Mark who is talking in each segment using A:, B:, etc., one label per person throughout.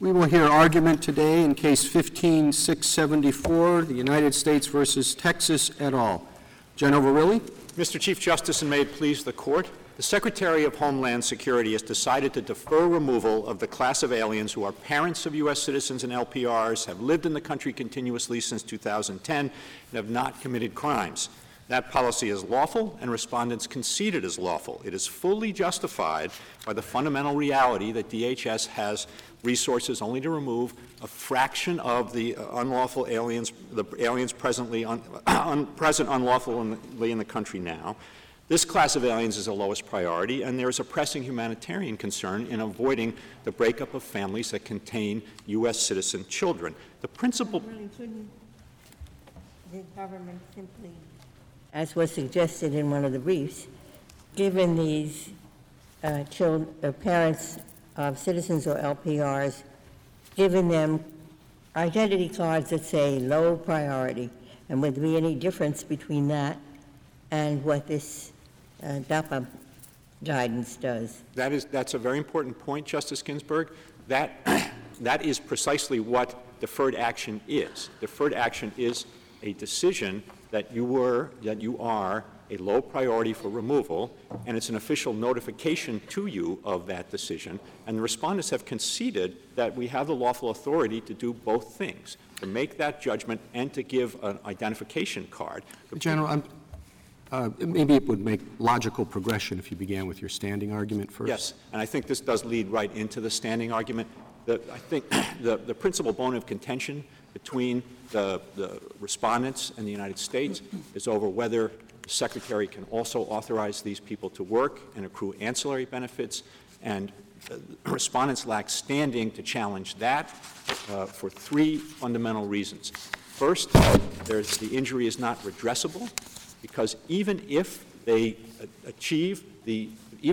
A: We will hear argument today in Case 15-674, the United States versus Texas et al. General Verrilli.
B: Mr. Chief Justice, and may it please the Court, the Secretary of Homeland Security has decided to defer removal of the class of aliens who are parents of U.S. citizens and LPRs, have lived in the country continuously since 2010, and have not committed crimes. That policy is lawful, and respondents concede it is lawful. It is fully justified by the fundamental reality that DHS has resources only to remove a fraction of the unlawful aliens, the aliens present unlawfully in the country now. This class of aliens is the lowest priority, and there is a pressing humanitarian concern in avoiding the breakup of families that contain U.S. citizen children. The principal...
C: Really, couldn't the government simply, as was suggested in one of the briefs, given these parents of citizens or LPRs, given them identity cards that say low priority, and would there be any difference between that and what this DAPA guidance does?
B: That's a very important point, Justice Ginsburg. That is precisely what deferred action is. Deferred action is a decision that you are a low priority for removal, and it's an official notification to you of that decision. And the respondents have conceded that we have the lawful authority to do both things, to make that judgment and to give an identification card.
A: General, maybe it would make logical progression if you began with your standing argument first.
B: Yes, and I think this does lead right into the standing argument. I think the principal bone of contention between the respondents and the United States is over whether the Secretary can also authorize these people to work and accrue ancillary benefits, and respondents lack standing to challenge that for three fundamental reasons. First, the injury is not redressable, because even if they achieve the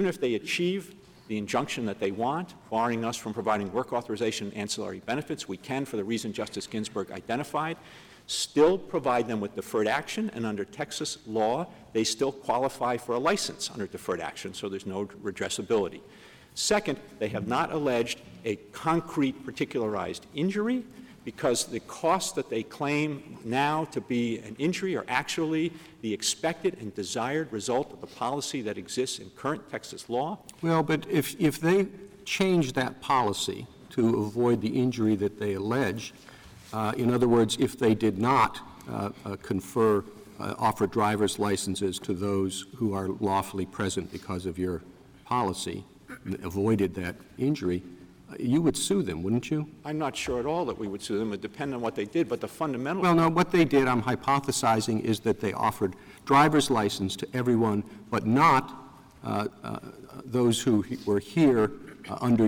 B: injunction that they want, barring us from providing work authorization and ancillary benefits, we can, for the reason Justice Ginsburg identified, still provide them with deferred action, and under Texas law, they still qualify for a license under deferred action, so there's no redressability. Second, they have not alleged a concrete particularized injury, because the costs that they claim now to be an injury are actually the expected and desired result of the policy that exists in current Texas law.
A: Well, but if they change that policy to avoid the injury that they allege, in other words, if they did not offer driver's licenses to those who are lawfully present because of your policy, and avoided that injury, you would sue them, wouldn't you?
B: I'm not sure at all that we would sue them. It would depend on what they did, but the fundamental...
A: Well, no, what they did, I'm hypothesizing, is that they offered driver's license to everyone, but not those who were here under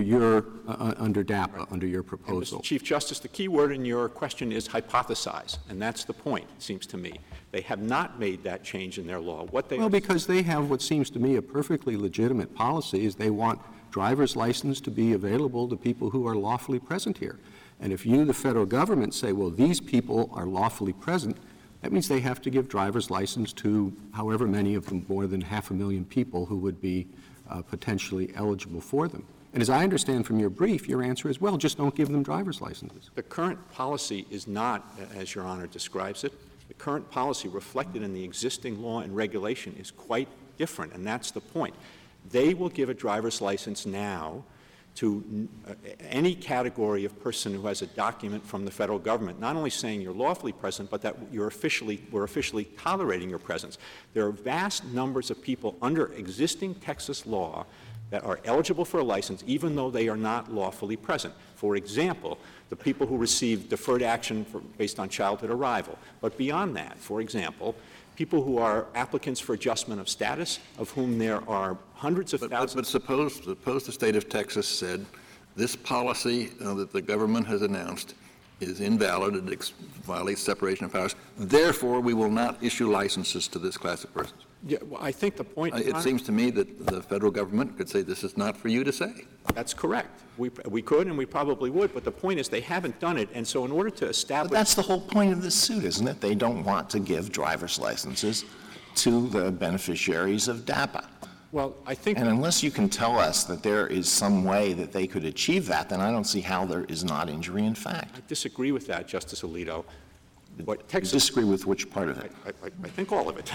A: DAPA, under your proposal.
B: Mr. Chief Justice, the key word in your question is hypothesize, and that's the point, it seems to me. They have not made that change in their law.
A: Because they have what seems to me a perfectly legitimate policy, is they want driver's license to be available to people who are lawfully present here. And if you, the federal government, say, well, these people are lawfully present, that means they have to give driver's license to however many of them, more than 500,000 people who would be potentially eligible for them. And as I understand from your brief, your answer is, well, just don't give them driver's licenses.
B: The current policy is not, as Your Honor describes it, the current policy reflected in the existing law and regulation is quite different, and that's the point. They will give a driver's license now to any category of person who has a document from the federal government, not only saying you're lawfully present, but that we're officially tolerating your presence. There are vast numbers of people under existing Texas law that are eligible for a license even though they are not lawfully present. For example, the people who receive deferred action based on childhood arrival. But beyond that, for example, people who are applicants for adjustment of status, of whom there are hundreds of thousands.
D: But suppose the state of Texas said this policy that the government has announced is invalid, it violates separation of powers, therefore we will not issue licenses to this class of persons.
B: Yeah, well, I think the point...
D: It seems to me that the federal government could say this is not for you to say.
B: That's correct. We could and we probably would, but the point is they haven't done it, and so in order to establish...
E: But that's the whole point of this suit, isn't it? They don't want to give driver's licenses to the beneficiaries of DAPA.
B: Well, I think
E: And unless you can tell us that there is some way that they could achieve that, then I don't see how there is not injury in fact.
B: I disagree with that, Justice Alito. What
E: You
B: Texas
E: disagree with which part of it?
B: I think all of it.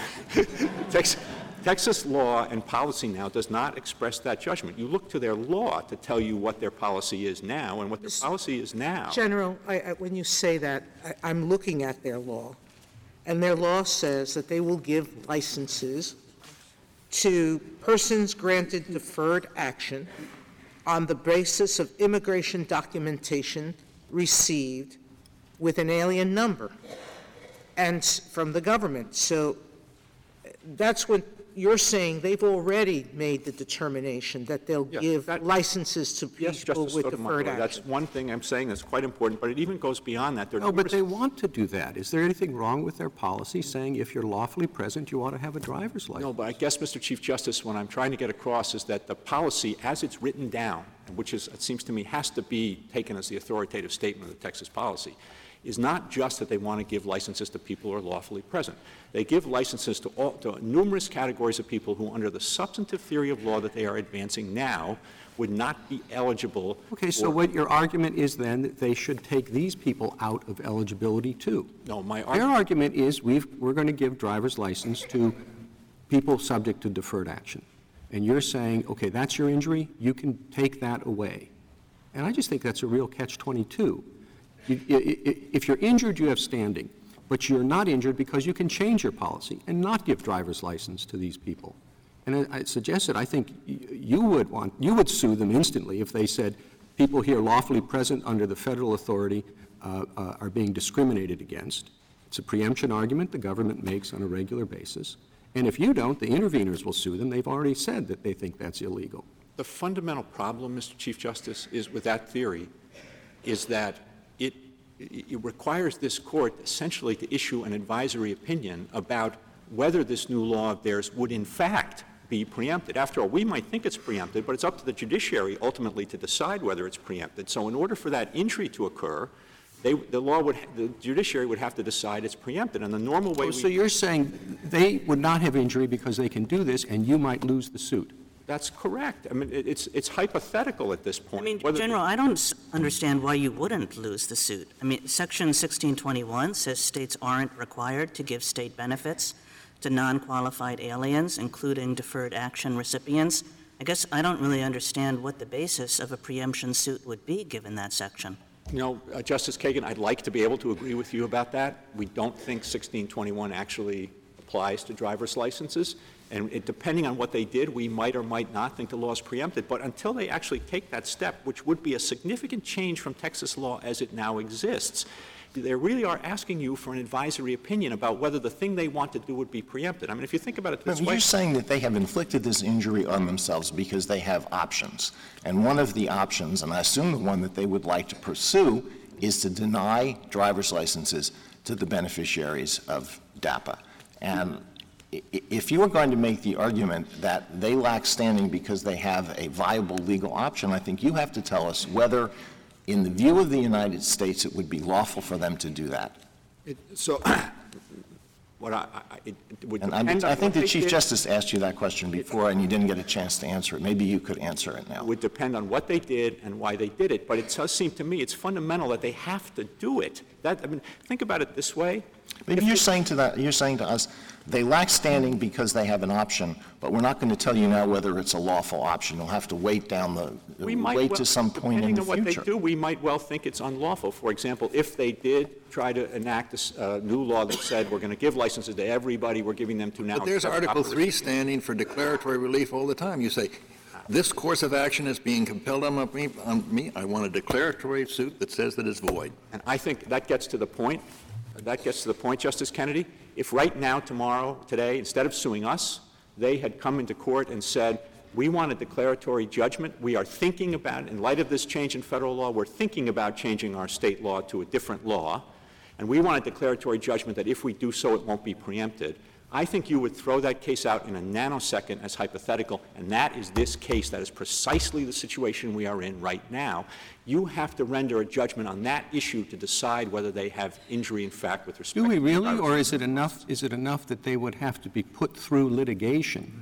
B: Texas law and policy now does not express that judgment. You look to their law to tell you what their policy is now, and what their policy is now.
F: General, when you say that, I'm looking at their law, and their law says that they will give licenses to persons granted deferred action on the basis of immigration documentation received with an alien number and from the government. So that's what you're saying. They've already made the determination that they'll give licenses to people
B: Yes, Justice
F: with
B: Sotomayor,
F: deferred action.
B: that's one thing I'm saying that's quite important, but it even goes beyond that.
A: No, but they want to do that. Is there anything wrong with their policy saying if you're lawfully present, you ought to have a driver's license?
B: No, but I guess, Mr. Chief Justice, what I'm trying to get across is that the policy, as it's written down, which is, it seems to me, has to be taken as the authoritative statement of the Texas policy, is not just that they want to give licenses to people who are lawfully present. They give licenses to numerous categories of people who, under the substantive theory of law that they are advancing now, would not be eligible.
A: Okay, so what your argument is then that they should take these people out of eligibility too?
B: No,
A: Their argument is we're going to give driver's license to people subject to deferred action. And you're saying, okay, that's your injury, you can take that away. And I just think that's a real catch-22. If you're injured, you have standing, but you're not injured because you can change your policy and not give driver's license to these people. And I suggested, I think you would sue them instantly if they said people here lawfully present under the federal authority are being discriminated against. It's a preemption argument the government makes on a regular basis. And if you don't, the interveners will sue them. They've already said that they think that's illegal.
B: The fundamental problem, Mr. Chief Justice, is with that theory is that it requires this court essentially to issue an advisory opinion about whether this new law of theirs would in fact be preempted. After all, we might think it's preempted, but it's up to the judiciary ultimately to decide whether it's preempted. So in order for that injury to occur, the judiciary would have to decide it's preempted. And the normal way
A: So you're saying they would not have injury because they can do this and you might lose the suit?
B: That's correct. I mean, it's hypothetical at this point.
G: I mean, General, I don't understand why you wouldn't lose the suit. I mean, Section 1621 says states aren't required to give state benefits to non-qualified aliens, including deferred action recipients. I guess I don't really understand what the basis of a preemption suit would be given that section.
B: You know, Justice Kagan, I'd like to be able to agree with you about that. We don't think 1621 actually applies to driver's licenses. And depending on what they did, we might or might not think the law is preempted. But until they actually take that step, which would be a significant change from Texas law as it now exists, they really are asking you for an advisory opinion about whether the thing they want to do would be preempted. I mean, if you think about it this way.
E: You're saying that they have inflicted this injury on themselves because they have options. And one of the options, and I assume the one that they would like to pursue, is to deny driver's licenses to the beneficiaries of DAPA. And if you are going to make the argument that they lack standing because they have a viable legal option, I think you have to tell us whether, in the view of the United States, it would be lawful for them to do that. I think the Chief Justice asked you that question before, and you didn't get a chance to answer it. Maybe you could answer it now.
B: It would depend on what they did and why they did it. But it does seem to me it's fundamental that they have to do it. Think about it this way.
E: Maybe you're saying to us, they lack standing because they have an option, but we're not going to tell you now whether it's a lawful option. You'll have to wait to some point in the future.
B: Depending on what they do, we might well think it's unlawful. For example, if they did try to enact a new law that said we're going to give licenses to everybody, we're giving them to now.
D: But there's Article 3 standing for declaratory relief all the time. You say, this course of action is being compelled on me. I want a declaratory suit that says that it's void.
B: And I think that gets to the point. Justice Kennedy. If right now, tomorrow, today, instead of suing us, they had come into court and said, we want a declaratory judgment. We are thinking about, in light of this change in federal law, we're thinking about changing our state law to a different law, and we want a declaratory judgment that if we do so, it won't be preempted. I think you would throw that case out in a nanosecond as hypothetical, and that is this case. That is precisely the situation we are in right now. You have to render a judgment on that issue to decide whether they have injury in fact with respect to
A: Do we really, or is it enough that they would have to be put through litigation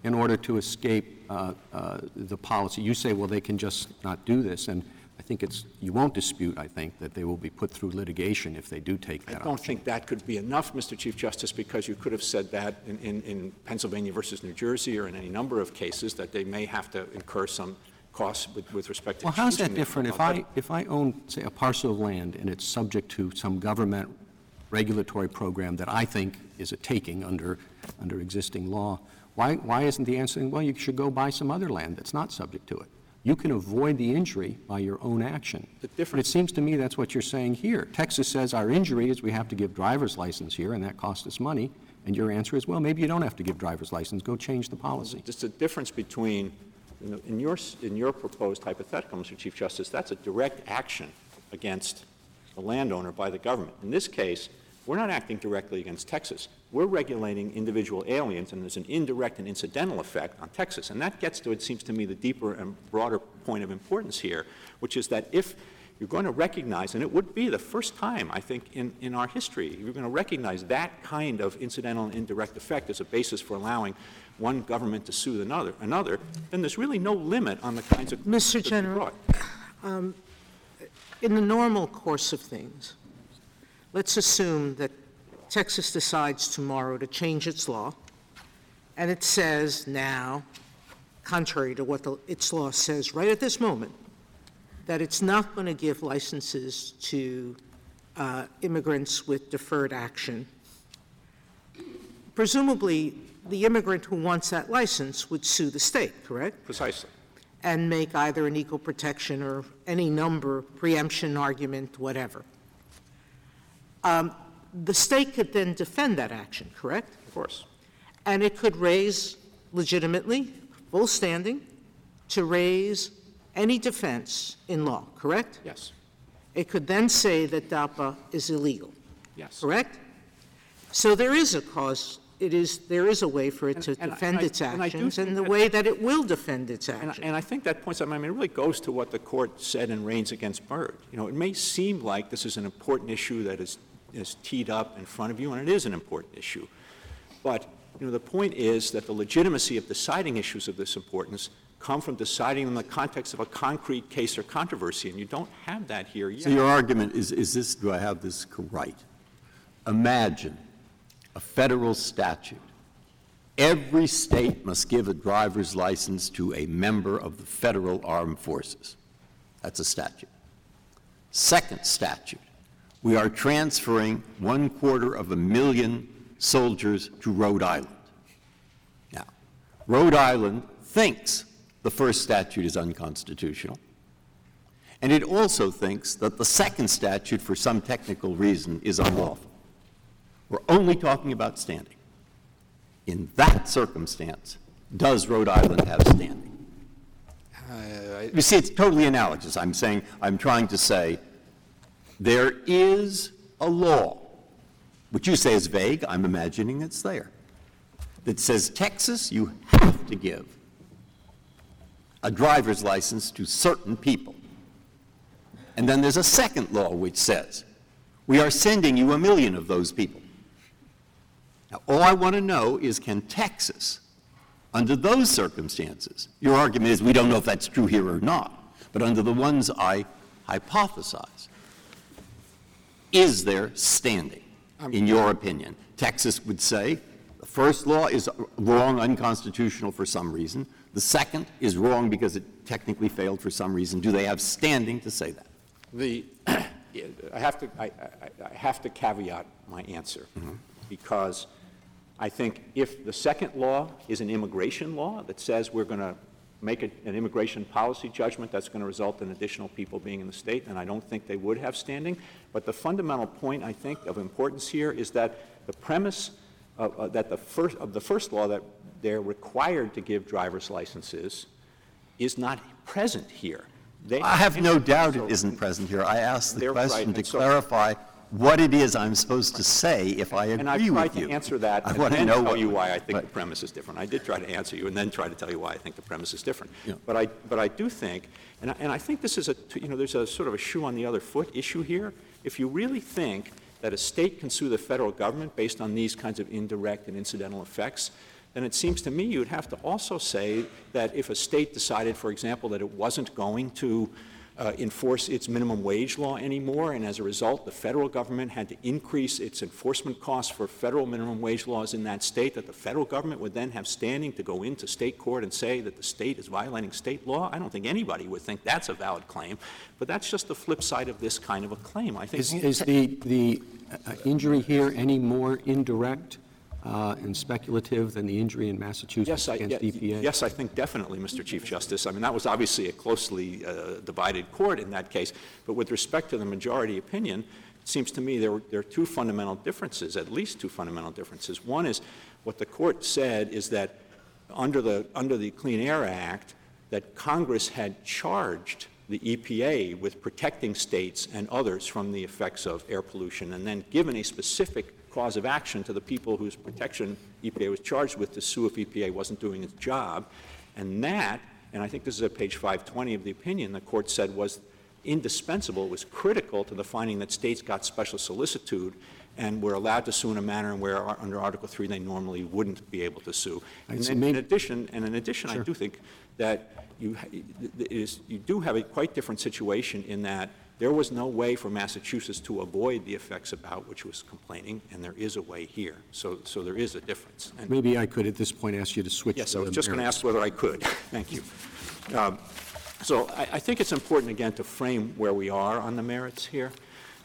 A: in order to escape the policy. You say, well, they can just not do this, and I think you won't dispute, I think, that they will be put through litigation if they do take that
B: I don't
A: option.
B: think that could be enough, Mr. Chief Justice, because you could have said that in Pennsylvania versus New Jersey or in any number of cases that they may have to incur some costs with respect to.
A: Well, how's that
B: excusing
A: different? If I own, say, a parcel of land and it's subject to some government regulatory program that I think is a taking under existing law, why isn't the answer, well, you should go buy some other land that's not subject to it? You can avoid the injury by your own action. But it seems to me that's what you're saying here. Texas says our injury is we have to give driver's license here, and that costs us money. And your answer is, well, maybe you don't have to give driver's license. Go change the policy.
B: Just a difference between, in your proposed hypothetical, Mr. Chief Justice, that's a direct action against the landowner by the government. In this case, we're not acting directly against Texas. We're regulating individual aliens, and there's an indirect and incidental effect on Texas. And that gets to, it seems to me, the deeper and broader point of importance here, which is that if you're going to recognize, and it would be the first time, I think, in our history, you're going to recognize that kind of incidental and indirect effect as a basis for allowing one government to sue another, then there's really no limit on the kinds of...
F: Mr. General, in the normal course of things, let's assume that Texas decides tomorrow to change its law, and it says now, contrary to what its law says right at this moment, that it's not going to give licenses to immigrants with deferred action. Presumably, the immigrant who wants that license would sue the state, correct?
B: Precisely.
F: And make either an equal protection or any number, preemption argument, whatever. The state could then defend that action, correct?
B: Of course.
F: And it could raise legitimately, full standing, to raise any defense in law, correct?
B: Yes.
F: It could then say that DAPA is illegal.
B: Yes.
F: Correct? So there is a cause. There is a way for it to defend its actions, and the way that it will defend its actions.
B: And I think that points out, I mean, it really goes to what the court said in Raines against Byrd. It may seem like this is an important issue that is teed up in front of you, and it is an important issue. But, the point is that the legitimacy of deciding issues of this importance come from deciding in the context of a concrete case or controversy, and you don't have that here yet.
H: So your argument is this, do I have this right? Imagine a federal statute. Every state must give a driver's license to a member of the federal armed forces. That's a statute. Second statute, we are transferring 250,000 soldiers to Rhode Island. Now, Rhode Island thinks the first statute is unconstitutional, and it also thinks that the second statute, for some technical reason, is unlawful. We're only talking about standing. In that circumstance, does Rhode Island have standing? You see, it's totally analogous. I'm trying to say there is a law, which you say is vague. I'm imagining it's there, that says, Texas, you have to give a driver's license to certain people. And then there's a second law which says, we are sending you 1 million of those people. Now, all I want to know is, can Texas, under those circumstances, your argument is we don't know if that's true here or not, but under the ones I hypothesize, is there standing, in your opinion? Texas would say the first law is wrong, unconstitutional for some reason. The second is wrong because it technically failed for some reason. Do they have standing to say that?
B: I have to caveat my answer, because I think if the second law is an immigration law that says we're going to make an immigration policy judgment that's going to result in additional people being in the state, and I don't think they would have standing. But the fundamental point, I think, of importance here is that the premise of the first law, that they're required to give driver's licenses, is not present here.
H: I have no doubt it isn't present here. I asked the question to clarify what it is I'm supposed to say if I agree with you.
B: And I tried to answer that and then tell you why I think the premise is different. I did try to answer you and then try to tell you why I think the premise is different. Yeah. But I do think, and I think this is there's a sort of a shoe on the other foot issue here. If you really think that a state can sue the federal government based on these kinds of indirect and incidental effects, then it seems to me you'd have to also say that if a state decided, for example, that it wasn't going to enforce its minimum wage law anymore, and as a result the federal government had to increase its enforcement costs for federal minimum wage laws in that state, that the federal government would then have standing to go into state court and say that the state is violating state law. I don't think anybody would think that's a valid claim, but that's just the flip side of this kind of a claim. I think
A: Is the injury here any more indirect and speculative than the injury in Massachusetts against EPA?
B: Yes, I think definitely, Mr. Chief Justice. I mean, that was obviously a closely divided court in that case. But with respect to the majority opinion, it seems to me there are two fundamental differences, at least two fundamental differences. One is what the court said is that under the Clean Air Act, that Congress had charged the EPA with protecting states and others from the effects of air pollution, and then given a specific cause of action to the people whose protection EPA was charged with to sue if EPA wasn't doing its job. And that, and I think this is at page 520 of the opinion, the court said was indispensable, was critical to the finding that states got special solicitude and were allowed to sue in a manner where under Article 3 they normally wouldn't be able to sue. And in addition, I do think that you do have a quite different situation in that there was no way for Massachusetts to avoid the effects about which was complaining, and there is a way here. So there is a difference. And
A: maybe I could at this point ask you to switch.
B: Yes, I was just going to ask whether I could. Thank you. So I think it's important, again, to frame where we are on the merits here.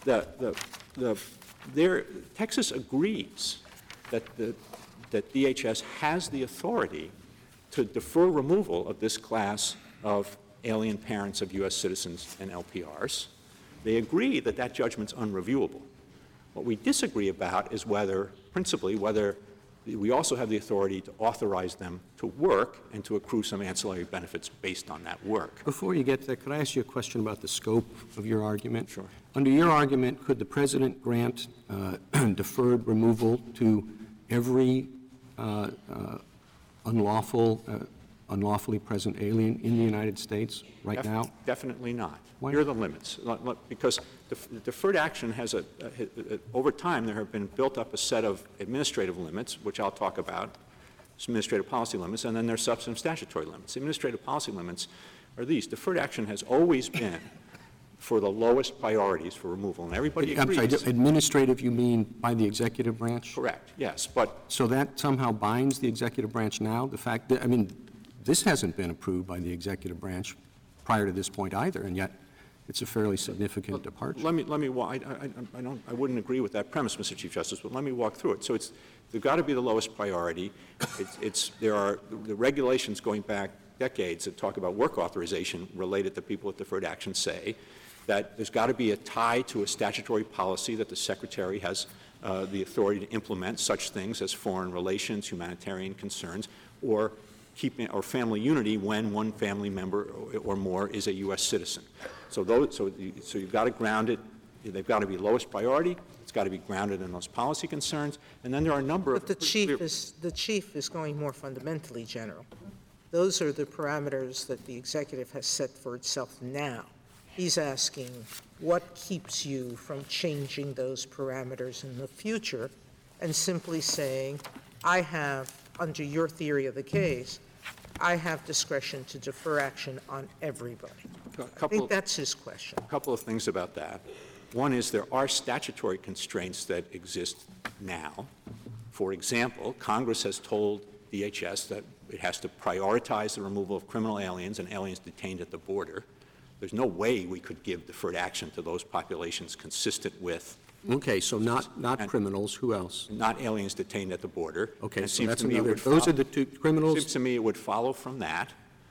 B: Texas agrees that DHS has the authority to defer removal of this class of alien parents of U.S. citizens and LPRs. They agree that that judgment's unreviewable. What we disagree about is principally whether we also have the authority to authorize them to work and to accrue some ancillary benefits based on that work.
A: Before you get there, could I ask you a question about the scope of your argument?
B: Sure.
A: Under your argument, could the President grant deferred removal to every unlawfully present alien in the United States right now?
B: Definitely not.
A: Why
B: Here are
A: not?
B: the limits. Because deferred action has over time there have been built up a set of administrative limits, which I'll talk about, administrative policy limits, and then there's substantive statutory limits. The administrative policy limits are these. Deferred action has always been for the lowest priorities for removal, and everybody agrees.
A: I'm sorry, administrative you mean by the executive branch?
B: Correct, yes. But
A: So that somehow binds the executive branch now? The fact that, this hasn't been approved by the executive branch prior to this point either, and yet it's a fairly significant departure.
B: Let me I wouldn't agree with that premise, Mr. Chief Justice, but let me walk through it. So they've got to be the lowest priority. There are the regulations going back decades that talk about work authorization related to people with deferred action say that there's got to be a tie to a statutory policy that the Secretary has the authority to implement such things as foreign relations, humanitarian concerns, or family unity when one family member or more is a U.S. citizen. So you've got to ground it. They've got to be lowest priority. It's got to be grounded in those policy concerns. And then there are a number of...
F: But the chief is going more fundamentally general. Those are the parameters that the executive has set for itself now. He's asking what keeps you from changing those parameters in the future and simply saying, I have, under your theory of the case, I have discretion to defer action on everybody. I think that's his question.
B: A couple of things about that. One is there are statutory constraints that exist now. For example, Congress has told DHS that it has to prioritize the removal of criminal aliens and aliens detained at the border. There's no way we could give deferred action to those populations consistent with...
A: Okay, so not criminals. Who else?
B: Not aliens detained at the border.
A: Okay,
B: it
A: so
B: seems
A: that's
B: to me
A: another... Those are the two criminals?
B: It seems to me it would follow from that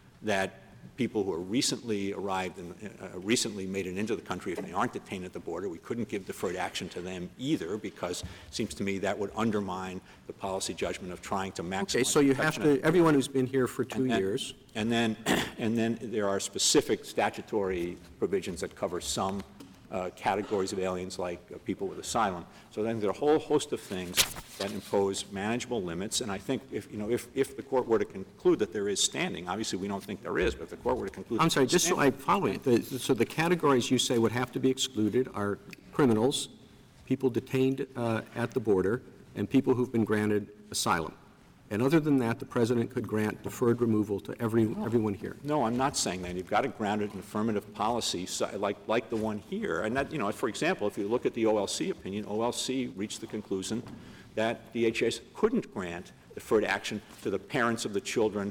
B: people who are recently arrived and recently made it into the country, if they aren't detained at the border, we couldn't give deferred action to them either, because it seems to me that would undermine the policy judgment of trying to maximize...
A: Okay, so you have to... Everyone who's been here for 2 years...
B: And then there are specific statutory provisions that cover some categories of aliens like people with asylum. So then there are a whole host of things that impose manageable limits. And I think if the court were to conclude that there is standing, obviously we don't think there is, but if the court were to conclude...
A: I'm sorry, just so I follow it. So the categories you say would have to be excluded are criminals, people detained at the border, and people who've been granted asylum. And other than that, the President could grant deferred removal to everyone here.
B: No, I'm not saying that. You've got to ground it in affirmative policy like the one here. And that, for example, if you look at the OLC opinion, OLC reached the conclusion that DHS couldn't grant deferred action to the parents of the children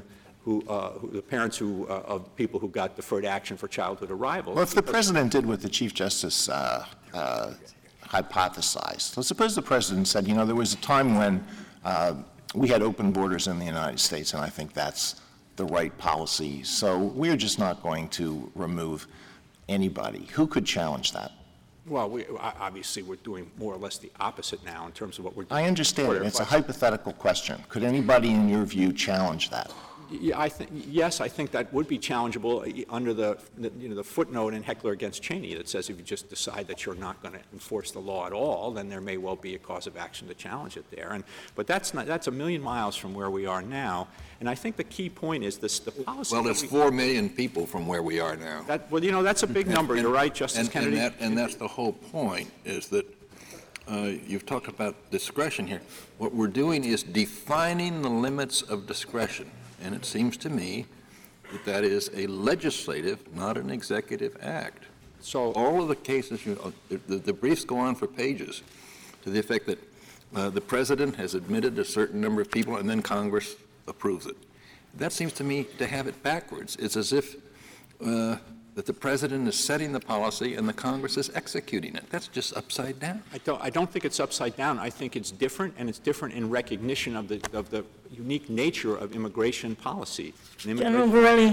B: of people who got deferred action for childhood arrival.
E: Well, if the President did what the Chief Justice hypothesized, so suppose the President said, there was a time when we had open borders in the United States, and I think that's the right policy, so we're just not going to remove anybody. Who could challenge that?
B: Well, obviously we're doing more or less the opposite now in terms of what we're doing.
E: I understand. It's a hypothetical question. Could anybody, in your view, challenge that?
B: Yeah, I think that would be challengeable under the footnote in Heckler against Cheney that says if you just decide that you're not going to enforce the law at all, then there may well be a cause of action to challenge it there. But that's a million miles from where we are now. And I think the key point is the policy.
D: Well, there's 4 million people from where we are now.
B: That's a big number. You're right, Justice Kennedy.
D: And that's the whole point, is that you've talked about discretion here. What we're doing is defining the limits of discretion. And it seems to me that is a legislative, not an executive act. So all of the cases, the briefs go on for pages to the effect that the President has admitted a certain number of people and then Congress approves it. That seems to me to have it backwards. It's as if that the President is setting the policy and the Congress is executing it. That's just upside down.
B: I don't think it's upside down. I think it's different, and it's different in recognition of the unique nature of immigration policy.
C: General Borelli,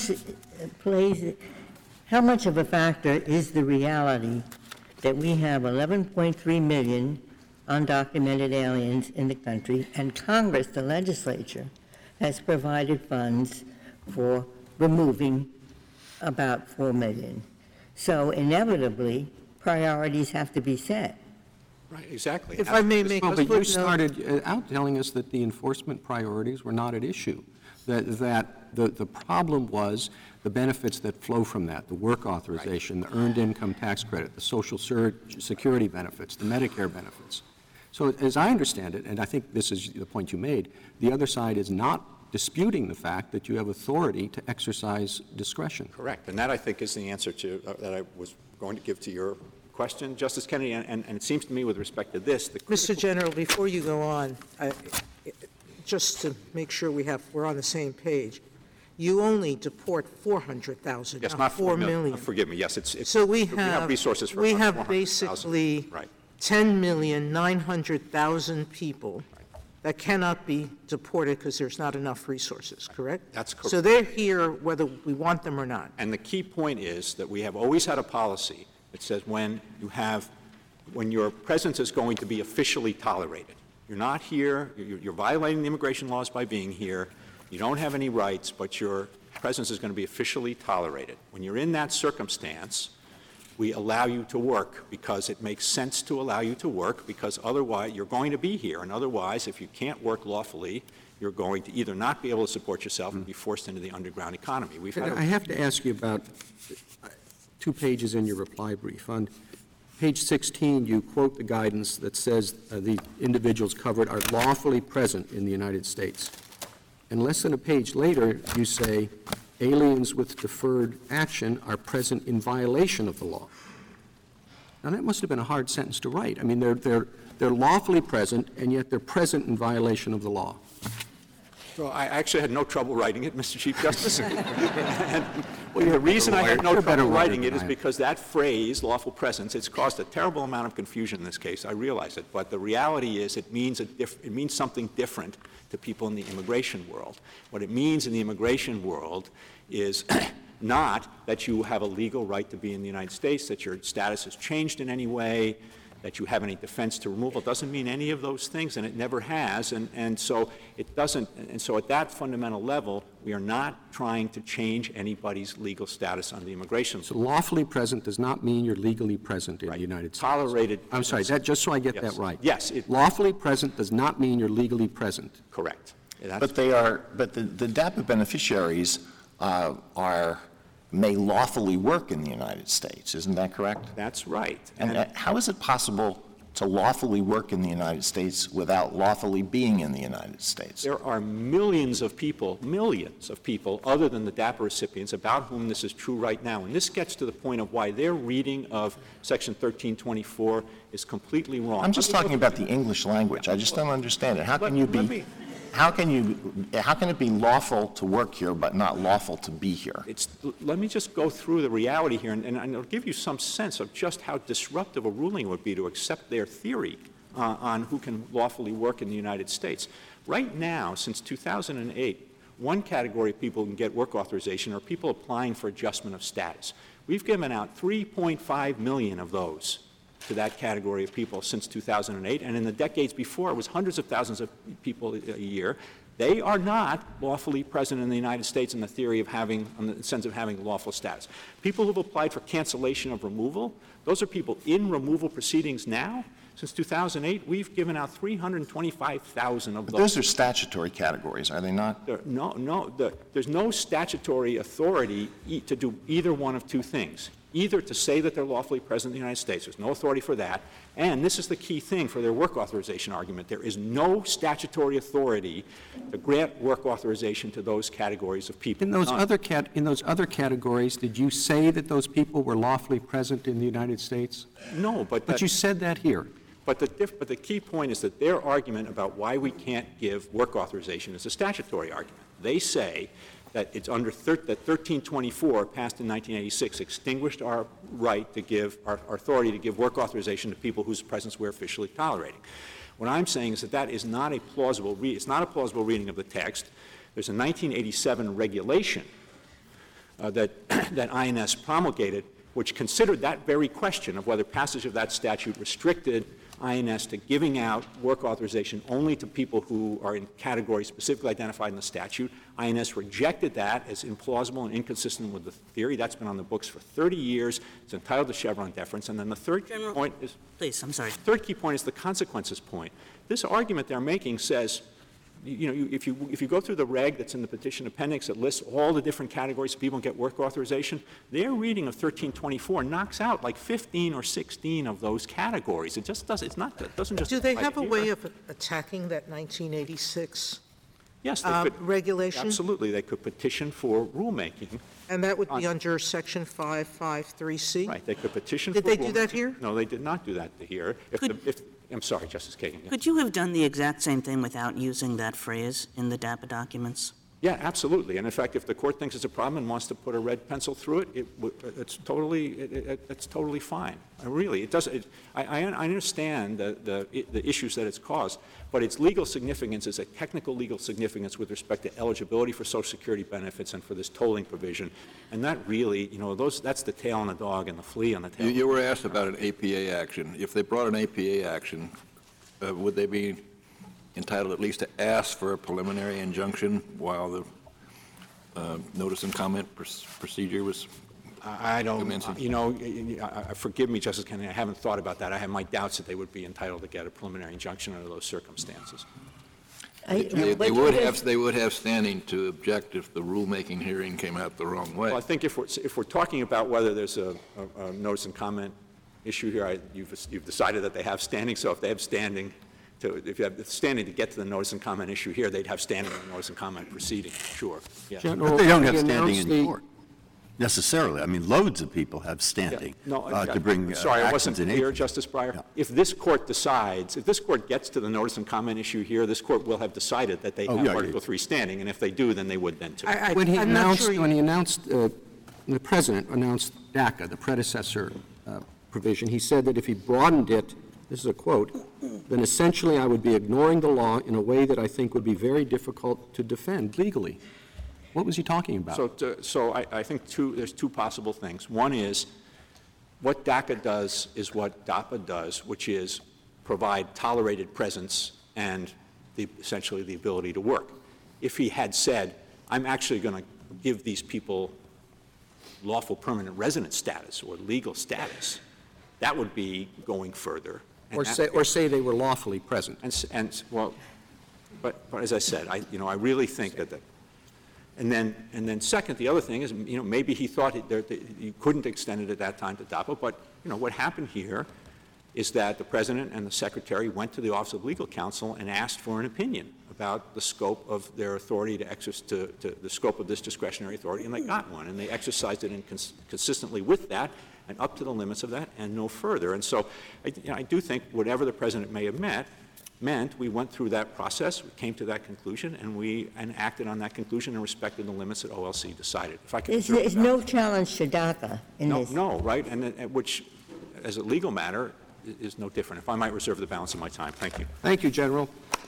C: how much of a factor is the reality that we have 11.3 million undocumented aliens in the country, and Congress, the legislature, has provided funds for removing about 4 million. So inevitably, priorities have to be set.
B: Right, exactly.
F: If I may make a
A: But you
F: footnote.
A: started out telling us that the enforcement priorities were not at issue, that the problem was the benefits that flow from that, the work authorization, the earned income tax credit, the Social Security benefits, the Medicare benefits. So as I understand it, and I think this is the point you made, the other side is not disputing the fact that you have authority to exercise discretion.
B: Correct. And that, I think, is the answer to that I was going to give to your question, Justice Kennedy. And it seems to me with respect to this,
F: Mr. General, before you go on, just to make sure we're on the same page, you only deport 400,000,
B: yes,
F: not 4 million.
B: Forgive me. Yes, it's
F: so we
B: have resources for
F: we
B: about
F: have basically
B: right.
F: 10,900,000 people that cannot be deported because there's not enough resources, correct?
B: That's correct.
F: So they're here whether we want them or not.
B: And the key point is that we have always had a policy that says when your presence is going to be officially tolerated. You're not here, you're violating the immigration laws by being here, you don't have any rights, but your presence is going to be officially tolerated. When you're in that circumstance, we allow you to work because it makes sense to allow you to work because otherwise you're going to be here. And otherwise, if you can't work lawfully, you're going to either not be able to support yourself and be forced into the underground economy.
A: I have to ask you about 2 pages in your reply brief. On page 16, you quote the guidance that says the individuals covered are lawfully present in the United States. And less than a page later, you say aliens with deferred action are present in violation of the law. Now, that must have been a hard sentence to write. I mean, they're lawfully present, and yet they're present in violation of the law.
B: Well, I actually had no trouble writing it, Mr. Chief Justice. The reason I had no trouble writing it is because that phrase, lawful presence, it's caused a terrible amount of confusion in this case. I realize it. But the reality is it means something different to people in the immigration world. What it means in the immigration world is not that you have a legal right to be in the United States, that your status has changed in any way, that you have any defense to removal. It doesn't mean any of those things, and it never has. And so it doesn't. And so at that fundamental level, we are not trying to change anybody's legal status on the immigration.
A: So lawfully present does not mean you're legally present in the United States.
B: Tolerated.
A: I'm sorry, just so I get that right.
B: Yes.
A: Lawfully present does not mean you're legally present.
B: Correct.
E: But the DAPA beneficiaries may lawfully work in the United States. Isn't that correct?
B: That's right.
E: And how is it possible to lawfully work in the United States without lawfully being in the United States.
B: There are millions of people other than the DAPA recipients about whom this is true right now. And this gets to the point of why their reading of Section 1324 is completely wrong.
E: I'm just talking about the English language. I just don't understand it. How can it be lawful to work here but not lawful to be here?
B: Let me just go through the reality here, and I'll give you some sense of just how disruptive a ruling would be to accept their theory on who can lawfully work in the United States. Right now, since 2008, one category of people who can get work authorization are people applying for adjustment of status. We've given out 3.5 million of those to that category of people since 2008, and in the decades before, it was hundreds of thousands of people a year. They are not lawfully present in the United States in the theory of having, in the sense of having lawful status. People who've applied for cancellation of removal, those are people in removal proceedings now. Since 2008, we've given out 325,000 of those.
E: But those are statutory categories, are they not?
B: There's no statutory authority to do either one of two things. Either to say that they're lawfully present in the United States. There's no authority for that. And this is the key thing for their work authorization argument. There is no statutory authority to grant work authorization to those categories of people.
A: In those other categories, did you say that those people were lawfully present in the United States?
B: No,
A: but you said that here.
B: But the key point is that their argument about why we can't give work authorization is a statutory argument. They say that it's under that 1324, passed in 1986, extinguished our right to give, our authority to give work authorization to people whose presence we're officially tolerating. What I'm saying is that is not a plausible it's not a plausible reading of the text. There's a 1987 regulation that INS promulgated, which considered that very question of whether passage of that statute restricted INS to giving out work authorization only to people who are in categories specifically identified in the statute. INS rejected that as implausible and inconsistent with the theory. That's been on the books for 30 years. It's entitled to Chevron deference. And then the third key point is...
G: Please, I'm sorry.
B: Third key point is the consequences point. This argument they're making says, if you go through the reg that's in the petition appendix that lists all the different categories of people who get work authorization, their reading of 1324 knocks out like 15 or 16 of those categories. It just doesn't. It doesn't just.
F: Do they have a way of attacking that 1986?
B: Yes, they could.
F: Regulation?
B: Absolutely, they could petition for rulemaking.
F: And that would be under Section 553C?
B: Right, they could petition
F: for
B: rulemaking.
F: Did they do that here?
B: No, they did not do that here. I'm sorry, Justice Kagan.
G: Could you have done the exact same thing without using that phrase in the DAPA documents?
B: Yeah, absolutely. And in fact, if the court thinks it's a problem and wants to put a red pencil through it, it's totally fine. Really, it does. I understand the issues that it's caused, but its legal significance is a technical legal significance with respect to eligibility for Social Security benefits and for this tolling provision. And that really, that's the tail on the dog and the flea on the tail.
D: You were asked about an APA action. If they brought an APA action, would they be entitled at least to ask for a preliminary injunction while the notice and comment procedure was commencing?
B: Forgive me, Justice Kennedy, I haven't thought about that. I have my doubts that they would be entitled to get a preliminary injunction under those circumstances.
D: They would have standing to object if the rulemaking hearing came out the wrong way.
B: Well, I think if we're talking about whether there's a notice and comment issue here, you've decided that they have standing. So if they have standing, if you have standing to get to the notice and comment issue here, they'd have standing in the notice and comment proceeding. Sure. Yeah.
H: But they don't have standing in court necessarily. I mean, loads of people have standing to bring
B: sorry, I wasn't
H: actions in
B: clear,
H: agency.
B: Justice Breyer.
H: Yeah.
B: If this court decides, if this court gets to the notice and comment issue here, this court will have decided that they have Article 3 standing, and if they do, then they would then too.
A: When he announced, the President announced DACA, the predecessor provision, he said that if he broadened it, this is a quote, then essentially I would be ignoring the law in a way that I think would be very difficult to defend legally. What was he talking about?
B: So I think there's two possible things. One is what DACA does is what DAPA does, which is provide tolerated presence and essentially the ability to work. If he had said, I'm actually going to give these people lawful permanent resident status or legal status, that would be going further.
A: Or say they were lawfully present.
B: But as I said, I really think that. And then second, the other thing is, maybe he thought you couldn't extend it at that time to DAPA. But what happened here is that the President and the Secretary went to the Office of Legal Counsel and asked for an opinion about the scope of their authority to the scope of this discretionary authority, and they got one, and they exercised it consistently with that and up to the limits of that and no further. And so I do think whatever the President may have meant, we went through that process, we came to that conclusion, and acted on that conclusion and respected the limits that OLC decided. If I could
C: There's no challenge to DACA in this.
B: No, right, and which, as a legal matter, is no different. If I might reserve the balance of my time. Thank you.
A: Thank you, General.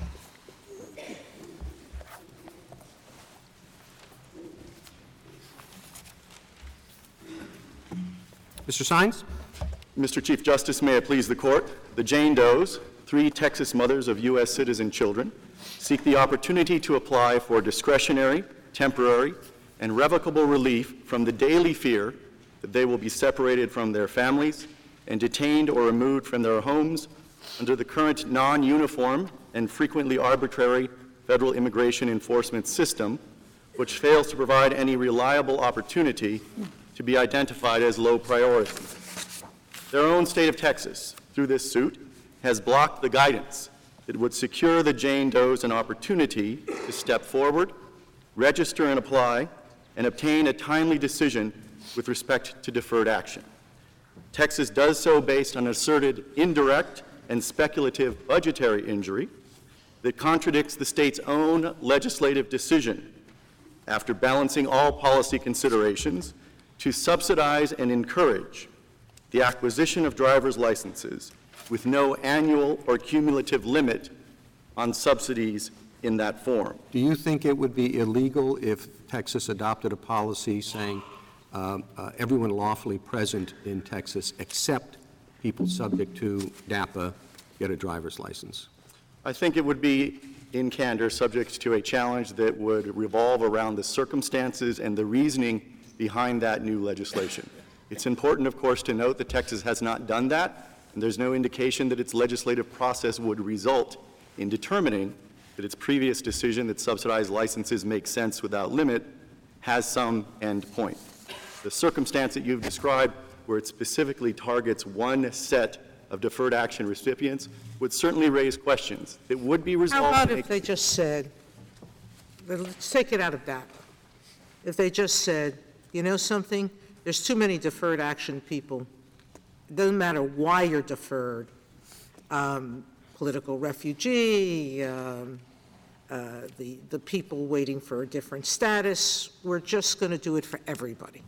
A: Mr. Sines?
I: Mr. Chief Justice, may it please the Court, the Jane Does, 3 Texas mothers of U.S. citizen children, seek the opportunity to apply for discretionary, temporary, and revocable relief from the daily fear that they will be separated from their families and detained or removed from their homes under the current non-uniform and frequently arbitrary federal immigration enforcement system, which fails to provide any reliable opportunity to be identified as low priority. Their own state of Texas, through this suit, has blocked the guidance that would secure the Jane Does an opportunity to step forward, register and apply, and obtain a timely decision with respect to deferred action. Texas does so based on asserted indirect and speculative budgetary injury that contradicts the state's own legislative decision, after balancing all policy considerations, to subsidize and encourage the acquisition of driver's licenses with no annual or cumulative limit on subsidies in that form.
A: Do you think it would be illegal if Texas adopted a policy saying everyone lawfully present in Texas except people subject to DAPA get a driver's license?
I: I think it would be, in candor, subject to a challenge that would revolve around the circumstances and the reasoning behind that new legislation. It's important, of course, to note that Texas has not done that, and there's no indication that its legislative process would result in determining that its previous decision that subsidized licenses make sense without limit has some end point. The circumstance that you've described, where it specifically targets one set of deferred action recipients, would certainly raise questions. It would be resolved.
F: How about if they just said, let's take it out of DAPA. If they just said, you know something, there's too many deferred action people. It doesn't matter why you're deferred. Political refugee, the people waiting for a different status. We're just going to do it for everybody.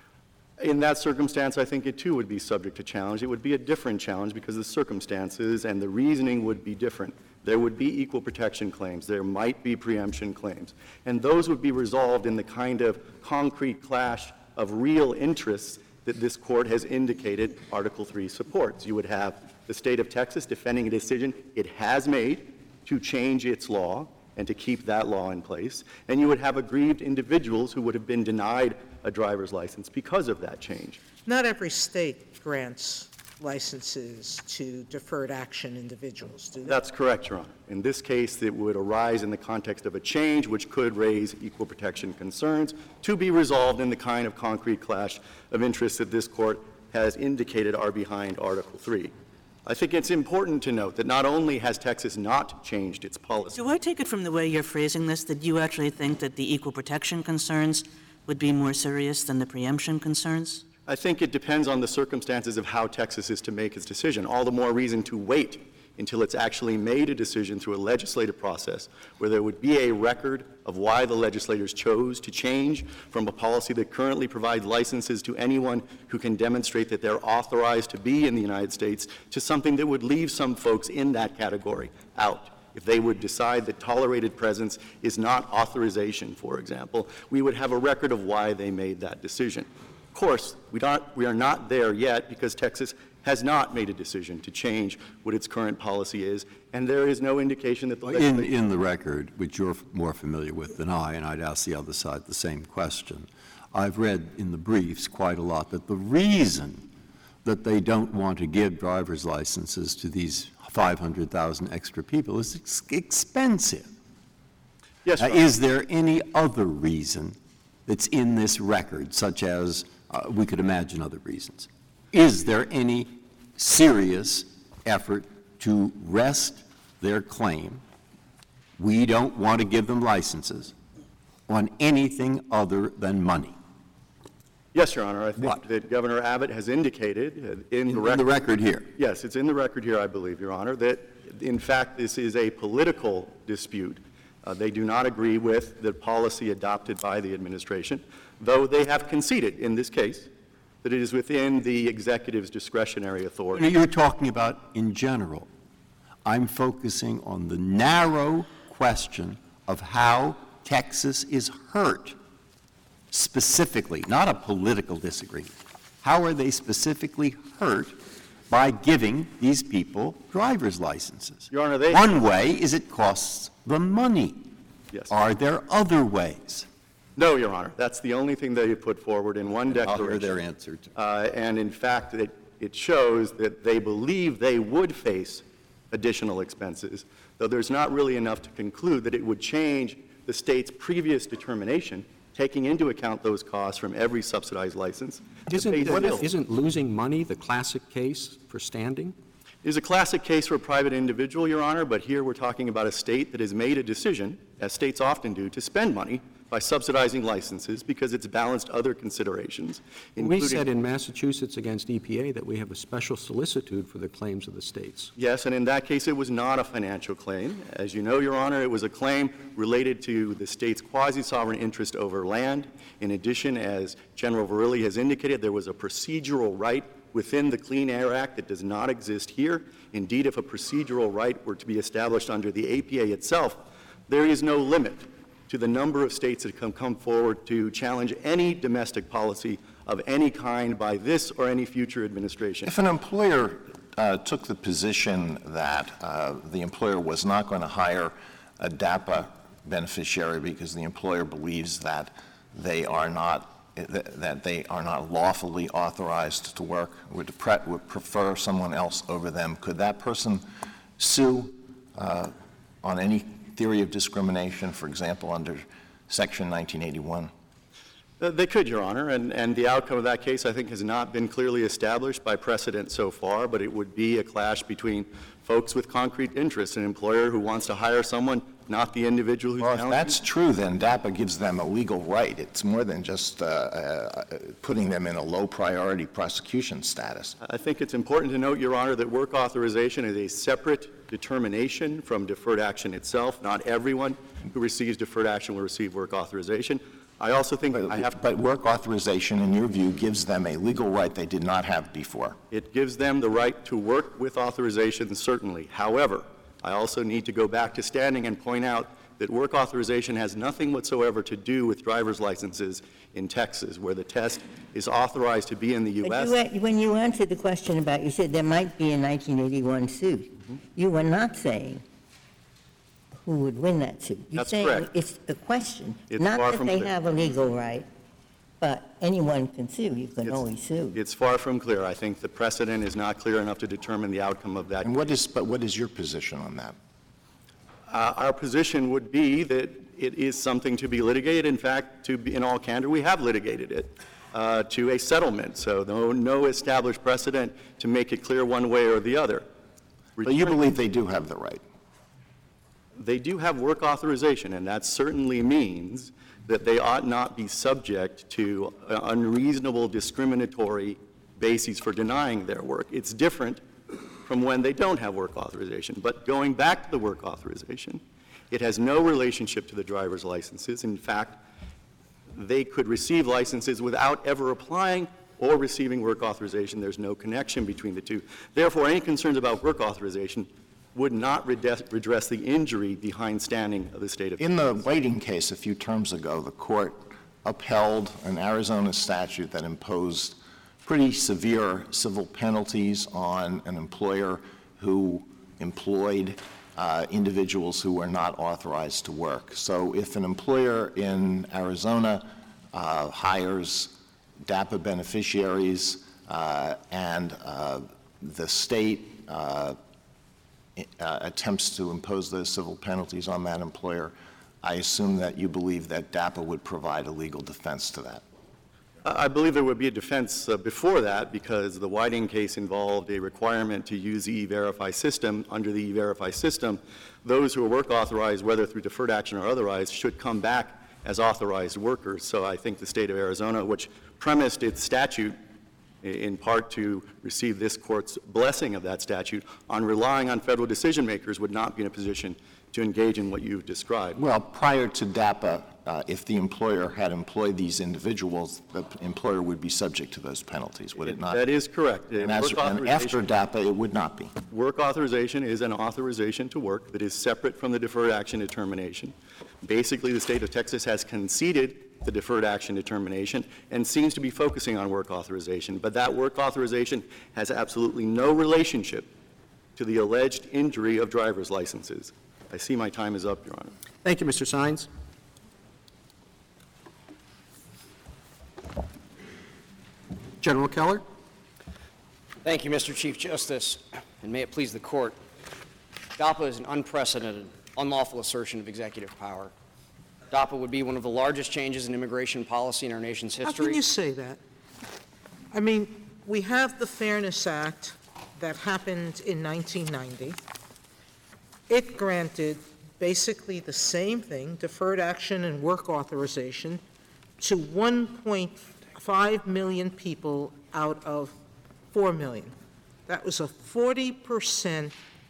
I: In that circumstance, I think it too would be subject to challenge. It would be a different challenge because the circumstances and the reasoning would be different. There would be equal protection claims. There might be preemption claims. And those would be resolved in the kind of concrete clash of real interests that this Court has indicated Article III supports. You would have the state of Texas defending a decision it has made to change its law and to keep that law in place. And you would have aggrieved individuals who would have been denied a driver's license because of that change.
F: Not every state grants licenses to deferred action individuals, do they?
I: That's correct, Your Honor. In this case, it would arise in the context of a change which could raise equal protection concerns to be resolved in the kind of concrete clash of interests that this Court has indicated are behind Article III. I think it's important to note that not only has Texas not changed its policy.
G: Do I take it from the way you're phrasing this that you actually think that the equal protection concerns would be more serious than the preemption concerns?
I: I think it depends on the circumstances of how Texas is to make its decision. All the more reason to wait until it's actually made a decision through a legislative process where there would be a record of why the legislators chose to change from a policy that currently provides licenses to anyone who can demonstrate that they're authorized to be in the United States to something that would leave some folks in that category out. If they would decide that tolerated presence is not authorization, for example, we would have a record of why they made that decision. Of course, we are not there yet because Texas has not made a decision to change what its current policy is, and there is no indication that the legislature...
H: In the record, which you're more familiar with than I, and I'd ask the other side the same question, I've read in the briefs quite a lot that the reason that they don't want to give driver's licenses to these 500,000 extra people is it's expensive.
I: Yes,
H: is there any other reason that's in this record, such as we could imagine other reasons? Is there any serious effort to rest their claim, we don't want to give them licenses, on anything other than money?
I: Yes, Your Honor. I think
H: What?
I: that Governor Abbott has indicated in the
H: In the record here.
I: Yes, it's in the record here, I believe, Your Honor, that in fact this is a political dispute. They do not agree with the policy adopted by the administration, though they have conceded in this case that it is within the executive's discretionary authority.
H: You're talking about in general. I'm focusing on the narrow question of how Texas is hurt specifically, not a political disagreement. How are they specifically hurt by giving these people driver's licenses?
I: Your Honor, they—
H: One way is it costs them money.
I: Yes.
H: Are there other ways?
I: No, Your Honor. That's the only thing they put forward in one declaration.
H: I'll hear their answer.
I: And in fact, it shows that they believe they would face additional expenses, though there's not really enough to conclude that it would change the state's previous determination, taking into account those costs from every subsidized license.
A: Isn't losing money the classic case for standing?
I: It is a classic case for a private individual, Your Honor, but here we're talking about a state that has made a decision, as states often do, to spend money by subsidizing licenses because it's balanced other considerations.
A: We said in Massachusetts against EPA that we have a special solicitude for the claims of the states.
I: Yes, and in that case it was not a financial claim. As you know, Your Honor, it was a claim related to the state's quasi-sovereign interest over land. In addition, as General Verrilli has indicated, there was a procedural right within the Clean Air Act that does not exist here. Indeed, if a procedural right were to be established under the APA itself, there is no limit to the number of states that can come forward to challenge any domestic policy of any kind by this or any future administration.
E: If an employer took the position that the employer was not going to hire a DAPA beneficiary because the employer believes that they are not lawfully authorized to work, would prefer someone else over them, could that person sue on any theory of discrimination, for example, under Section 1981?
I: They could, Your Honor, and the outcome of that case, I think, has not been clearly established by precedent so far, but it would be a clash between folks with concrete interests, an employer who wants to hire someone, not the individual who's
E: Well, if that's true, then DAPA gives them a legal right. It's more than just putting them in a low-priority prosecution status.
I: I think it's important to note, Your Honor, that work authorization is a separate determination from deferred action itself. Not everyone who receives deferred action will receive work authorization. I also think
E: But work authorization, in your view, gives them a legal right they did not have before.
I: It gives them the right to work with authorization, certainly. However, I also need to go back to standing and point out that work authorization has nothing whatsoever to do with driver's licenses in Texas, where the test is authorized to be in the U.S.
C: But when you answered the question about, you said there might be a 1981 suit. You were not saying who would win that suit. You're
I: That's
C: saying
I: correct.
C: it's a question,
I: It's
C: not
I: far
C: that
I: from
C: they
I: clear.
C: have a legal right, but anyone can sue. You can
I: It's-
C: always sue.
I: It's far from clear. I think the precedent is not clear enough to determine the outcome of that.
E: And what is your position on that?
I: Our position would be that it is something to be litigated. In fact, in all candor, we have litigated it to a settlement. So no established precedent to make it clear one way or the other.
E: But you believe they do have the right?
I: They do have work authorization, and that certainly means that they ought not be subject to unreasonable discriminatory bases for denying their work. It's different from when they don't have work authorization. But going back to the work authorization, it has no relationship to the driver's licenses. In fact, they could receive licenses without ever applying or receiving work authorization. There's no connection between the two. Therefore, any concerns about work authorization would not redress the injury behind standing of the state of Texas.
E: In the Whiting case a few terms ago, the court upheld an Arizona statute that imposed pretty severe civil penalties on an employer who employed individuals who were not authorized to work. So if an employer in Arizona hires DAPA beneficiaries and the state attempts to impose those civil penalties on that employer, I assume that you believe that DAPA would provide a legal defense to that.
I: I believe there would be a defense before that, because the Whiting case involved a requirement to use the E-Verify system. Under the E-Verify system, those who are work authorized, whether through deferred action or otherwise, should come back as authorized workers. So I think the state of Arizona, which premised its statute in part to receive this court's blessing of that statute on relying on federal decision makers, would not be in a position to engage in what you've described.
E: Well, prior to DAPA, if the employer had employed these individuals, the employer would be subject to those penalties, would it not?
I: That is correct.
E: And after DAPA, it would not be.
I: Work authorization is an authorization to work that is separate from the deferred action determination. Basically, the state of Texas has conceded the deferred action determination and seems to be focusing on work authorization. But that work authorization has absolutely no relationship to the alleged injury of driver's licenses. I see my time is up, Your Honor.
A: Thank you, Mr. Sines. General Keller.
J: Thank you, Mr. Chief Justice, and may it please the Court. DAPA is an unprecedented, unlawful assertion of executive power. DAPA would be one of the largest changes in immigration policy in our nation's history.
F: How can you say that? I mean, we have the Fairness Act that happened in 1990. It granted basically the same thing, deferred action and work authorization, to 1.5 million people out of 4 million. That was a 40%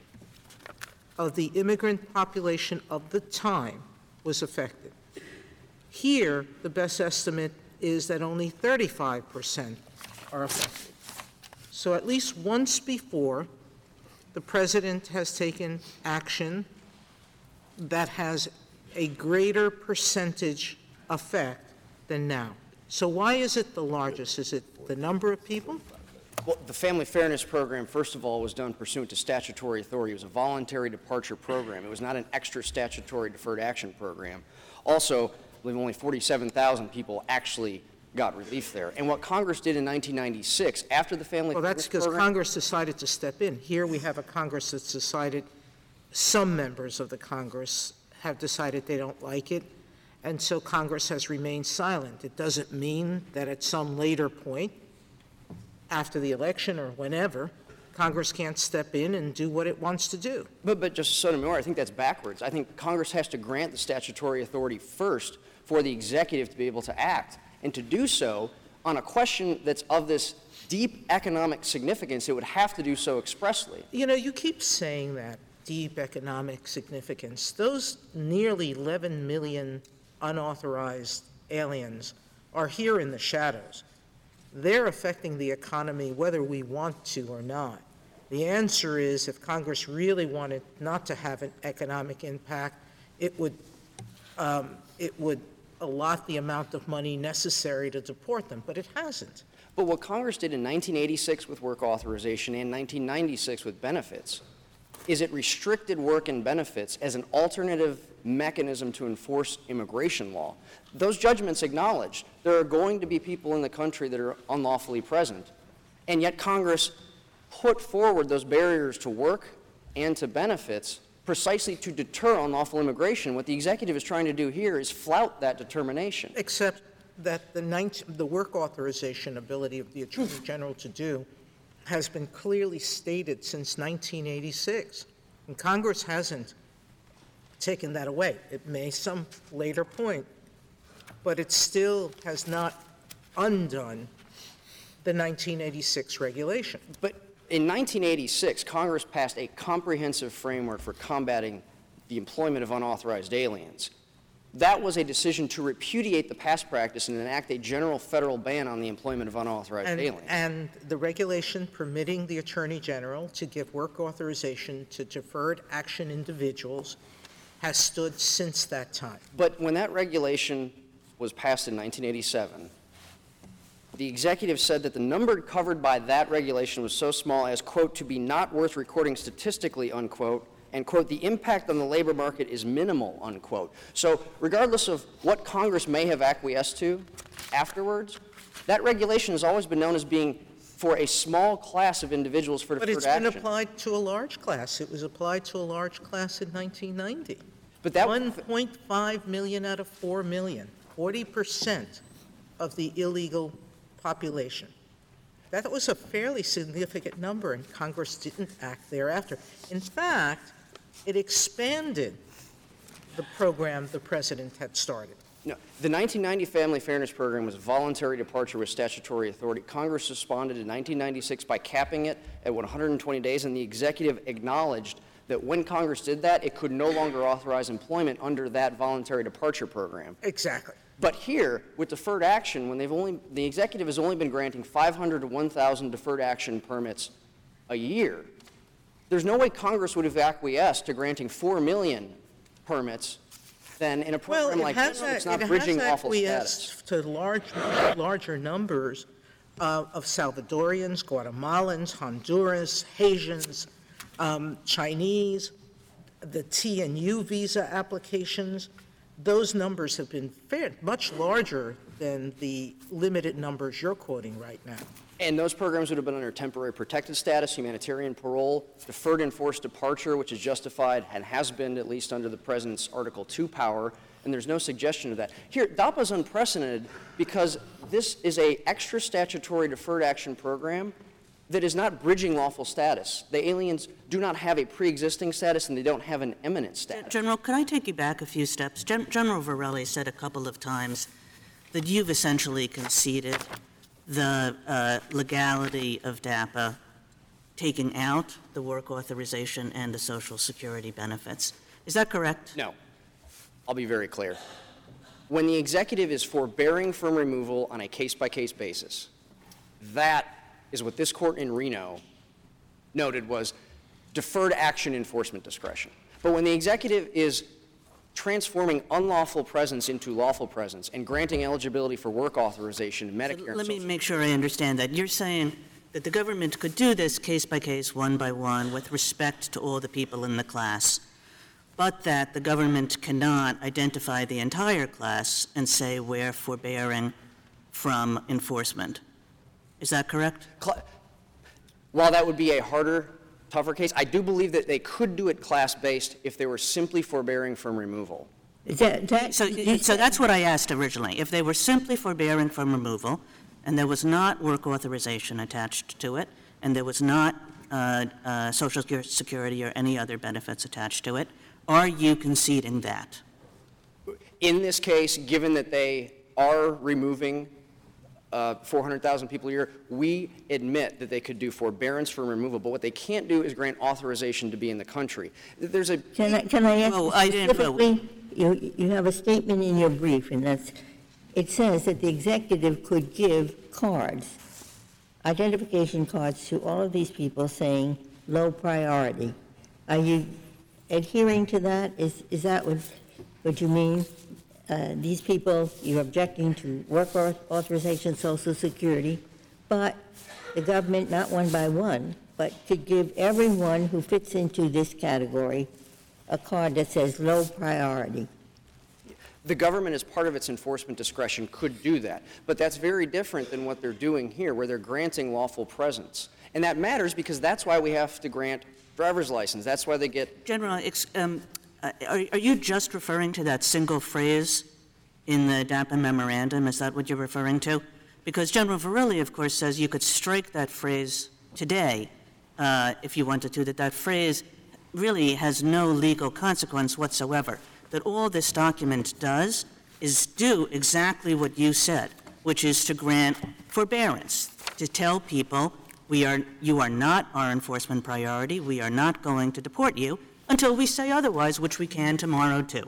F: of the immigrant population of the time was affected. Here, the best estimate is that only 35% are affected. So at least once before, the President has taken action that has a greater percentage effect than now. So why is it the largest? Is it the number of people?
J: Well, the Family Fairness Program, first of all, was done pursuant to statutory authority. It was a voluntary departure program. It was not an extra statutory deferred action program. Also, I believe only 47,000 people actually got relief there. And what Congress did in 1996, after the Family Fairness Program...
F: Well, that's because Congress decided to step in. Here we have a Congress that's decided, some members of the Congress have decided they don't like it, and so Congress has remained silent. It doesn't mean that at some later point, after the election or whenever, Congress can't step in and do what it wants to do.
J: But Justice Sotomayor, I think that's backwards. I think Congress has to grant the statutory authority first for the executive to be able to act. And to do so on a question that's of this deep economic significance, it would have to do so expressly.
F: You know, you keep saying that, deep economic significance. Those nearly 11 million unauthorized aliens are here in the shadows. They're affecting the economy whether we want to or not. The answer is, if Congress really wanted not to have an economic impact, it would allot the amount of money necessary to deport them, but it hasn't.
J: But what Congress did in 1986 with work authorization and 1996 with benefits is it restricted work and benefits as an alternative mechanism to enforce immigration law. Those judgments acknowledge there are going to be people in the country that are unlawfully present, and yet Congress put forward those barriers to work and to benefits precisely to deter unlawful immigration. What the executive is trying to do here is flout that determination.
F: Except that the work authorization ability of the Attorney General to do has been clearly stated since 1986, and Congress hasn't taken that away. It may some later point, but it still has not undone the 1986 regulation.
J: But in 1986, Congress passed a comprehensive framework for combating the employment of unauthorized aliens. That was a decision to repudiate the past practice and enact a general federal ban on the employment of unauthorized aliens.
F: And the regulation permitting the Attorney General to give work authorization to deferred action individuals has stood since that time.
J: But when that regulation was passed in 1987, the executive said that the number covered by that regulation was so small as, quote, to be not worth recording statistically, unquote, and, quote, the impact on the labor market is minimal, unquote. So regardless of what Congress may have acquiesced to afterwards, that regulation has always been known as being for a small class of individuals for deferred action.
F: But it's been applied to a large class. It was applied to a large class in 1990.
J: But that
F: 1.5 million out of 4 million, 40% of the illegal population. That was a fairly significant number, and Congress didn't act thereafter. In fact, it expanded the program the president had started.
J: No, the 1990 Family Fairness Program was voluntary departure with statutory authority. Congress responded in 1996 by capping it at 120 days, and the executive acknowledged that when Congress did that, it could no longer authorize employment under that voluntary departure program.
F: Exactly.
J: But here, with deferred action, when the executive has only been granting 500 to 1,000 deferred action permits a year, there's no way Congress would have acquiesced to granting 4 million permits. Then in a program like this, it's not bridging lawful status.
F: To larger numbers of Salvadorians, Guatemalans, Honduras, Haitians, Chinese, the T and U visa applications. Those numbers have been much larger than the limited numbers you're quoting right now.
J: And those programs would have been under temporary protected status, humanitarian parole, deferred enforced departure, which is justified and has been at least under the President's Article 2 power, and there's no suggestion of that. Here, DAPA is unprecedented because this is an extra statutory deferred action program that is not bridging lawful status. The aliens do not have a pre-existing status, and they don't have an eminent status.
G: General, could I take you back a few steps? General Varela said a couple of times that you've essentially conceded the legality of DAPA taking out the work authorization and the Social Security benefits. Is that correct?
J: No. I'll be very clear. When the executive is forbearing from removal on a case-by-case basis, that is what this court in Reno noted was deferred action enforcement discretion. But when the executive is transforming unlawful presence into lawful presence and granting eligibility for work authorization, Medicare, and
G: let me make sure I understand that. You're saying that the government could do this case by case, one by one, with respect to all the people in the class, but that the government cannot identify the entire class and say we're forbearing from enforcement. Is that correct?
J: While that would be a harder, tougher case, I do believe that they could do it class-based if they were simply forbearing from removal.
G: So that's what I asked originally. If they were simply forbearing from removal, and there was not work authorization attached to it, and there was not Social Security or any other benefits attached to it, are you conceding that?
J: In this case, given that they are removing 400,000 people a year, we admit that they could do forbearance from removal, but what they can't do is grant authorization to be in the country. There's a...
C: Can I ask specifically, you have a statement in your brief, and it says that the executive could give cards, identification cards to all of these people saying low priority. Are you adhering to that? Is that what you mean? These people, you're objecting to work authorization, Social Security, but the government, not one by one, but could give everyone who fits into this category a card that says low priority.
J: The government, as part of its enforcement discretion, could do that. But that's very different than what they're doing here, where they're granting lawful presence. And that matters because that's why we have to grant driver's license. That's why they get...
G: General, are you just referring to that single phrase in the DAPA memorandum? Is that what you're referring to? Because General Verrilli, of course, says you could strike that phrase today if you wanted to, that phrase really has no legal consequence whatsoever, that all this document does is do exactly what you said, which is to grant forbearance, to tell people you are not our enforcement priority, we are not going to deport you, until we say otherwise, which we can tomorrow, too.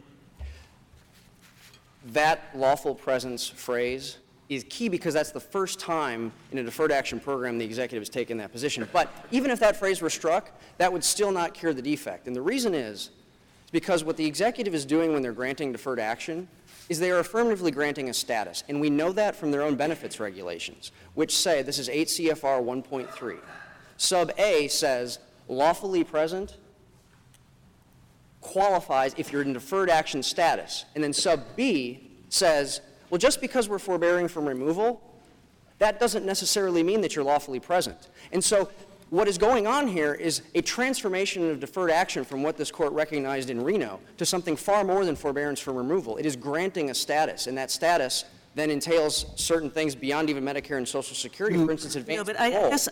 J: That lawful presence phrase is key because that's the first time in a deferred action program the executive has taken that position. But even if that phrase were struck, that would still not cure the defect. And the reason is because what the executive is doing when they're granting deferred action is they are affirmatively granting a status. And we know that from their own benefits regulations, which say, this is 8 CFR 1.3. Sub A says, lawfully present qualifies if you're in deferred action status. And then sub B says, well, just because we're forbearing from removal, that doesn't necessarily mean that you're lawfully present. And so what is going on here is a transformation of deferred action from what this court recognized in Reno to something far more than forbearance from removal. It is granting a status, and that status then entails certain things beyond even Medicare and Social Security, for instance, advanced
G: but
J: parole.
G: I guess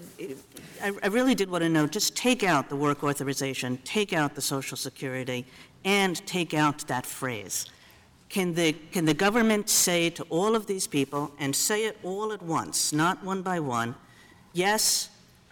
G: I really did want to know, just take out the work authorization, take out the Social Security, and take out that phrase. Can the government say to all of these people, and say it all at once, not one by one, yes,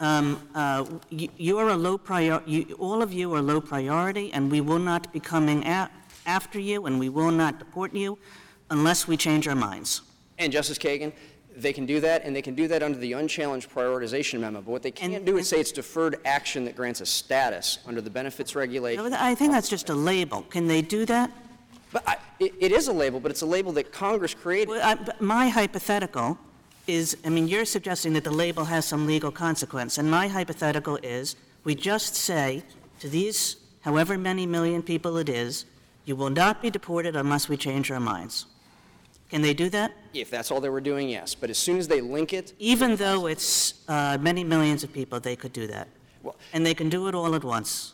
G: you are a low priority, all of you are low priority, and we will not be coming after you, and we will not deport you unless we change our minds?
J: And Justice Kagan, they can do that, and they can do that under the unchallenged prioritization memo. But what they can't do is say it's deferred action that grants a status under the benefits regulation.
G: No, I think that's just a label. Can they do that?
J: But it is a label, but it's a label that Congress created.
G: Well, my hypothetical is, I mean, you're suggesting that the label has some legal consequence, and my hypothetical is we just say to these however many million people it is, you will not be deported unless we change our minds. Can they do that?
J: If that's all they were doing, yes. But as soon as they link it...
G: Even though it's many millions of people, they could do that.
J: Well,
G: and they can do it all at once.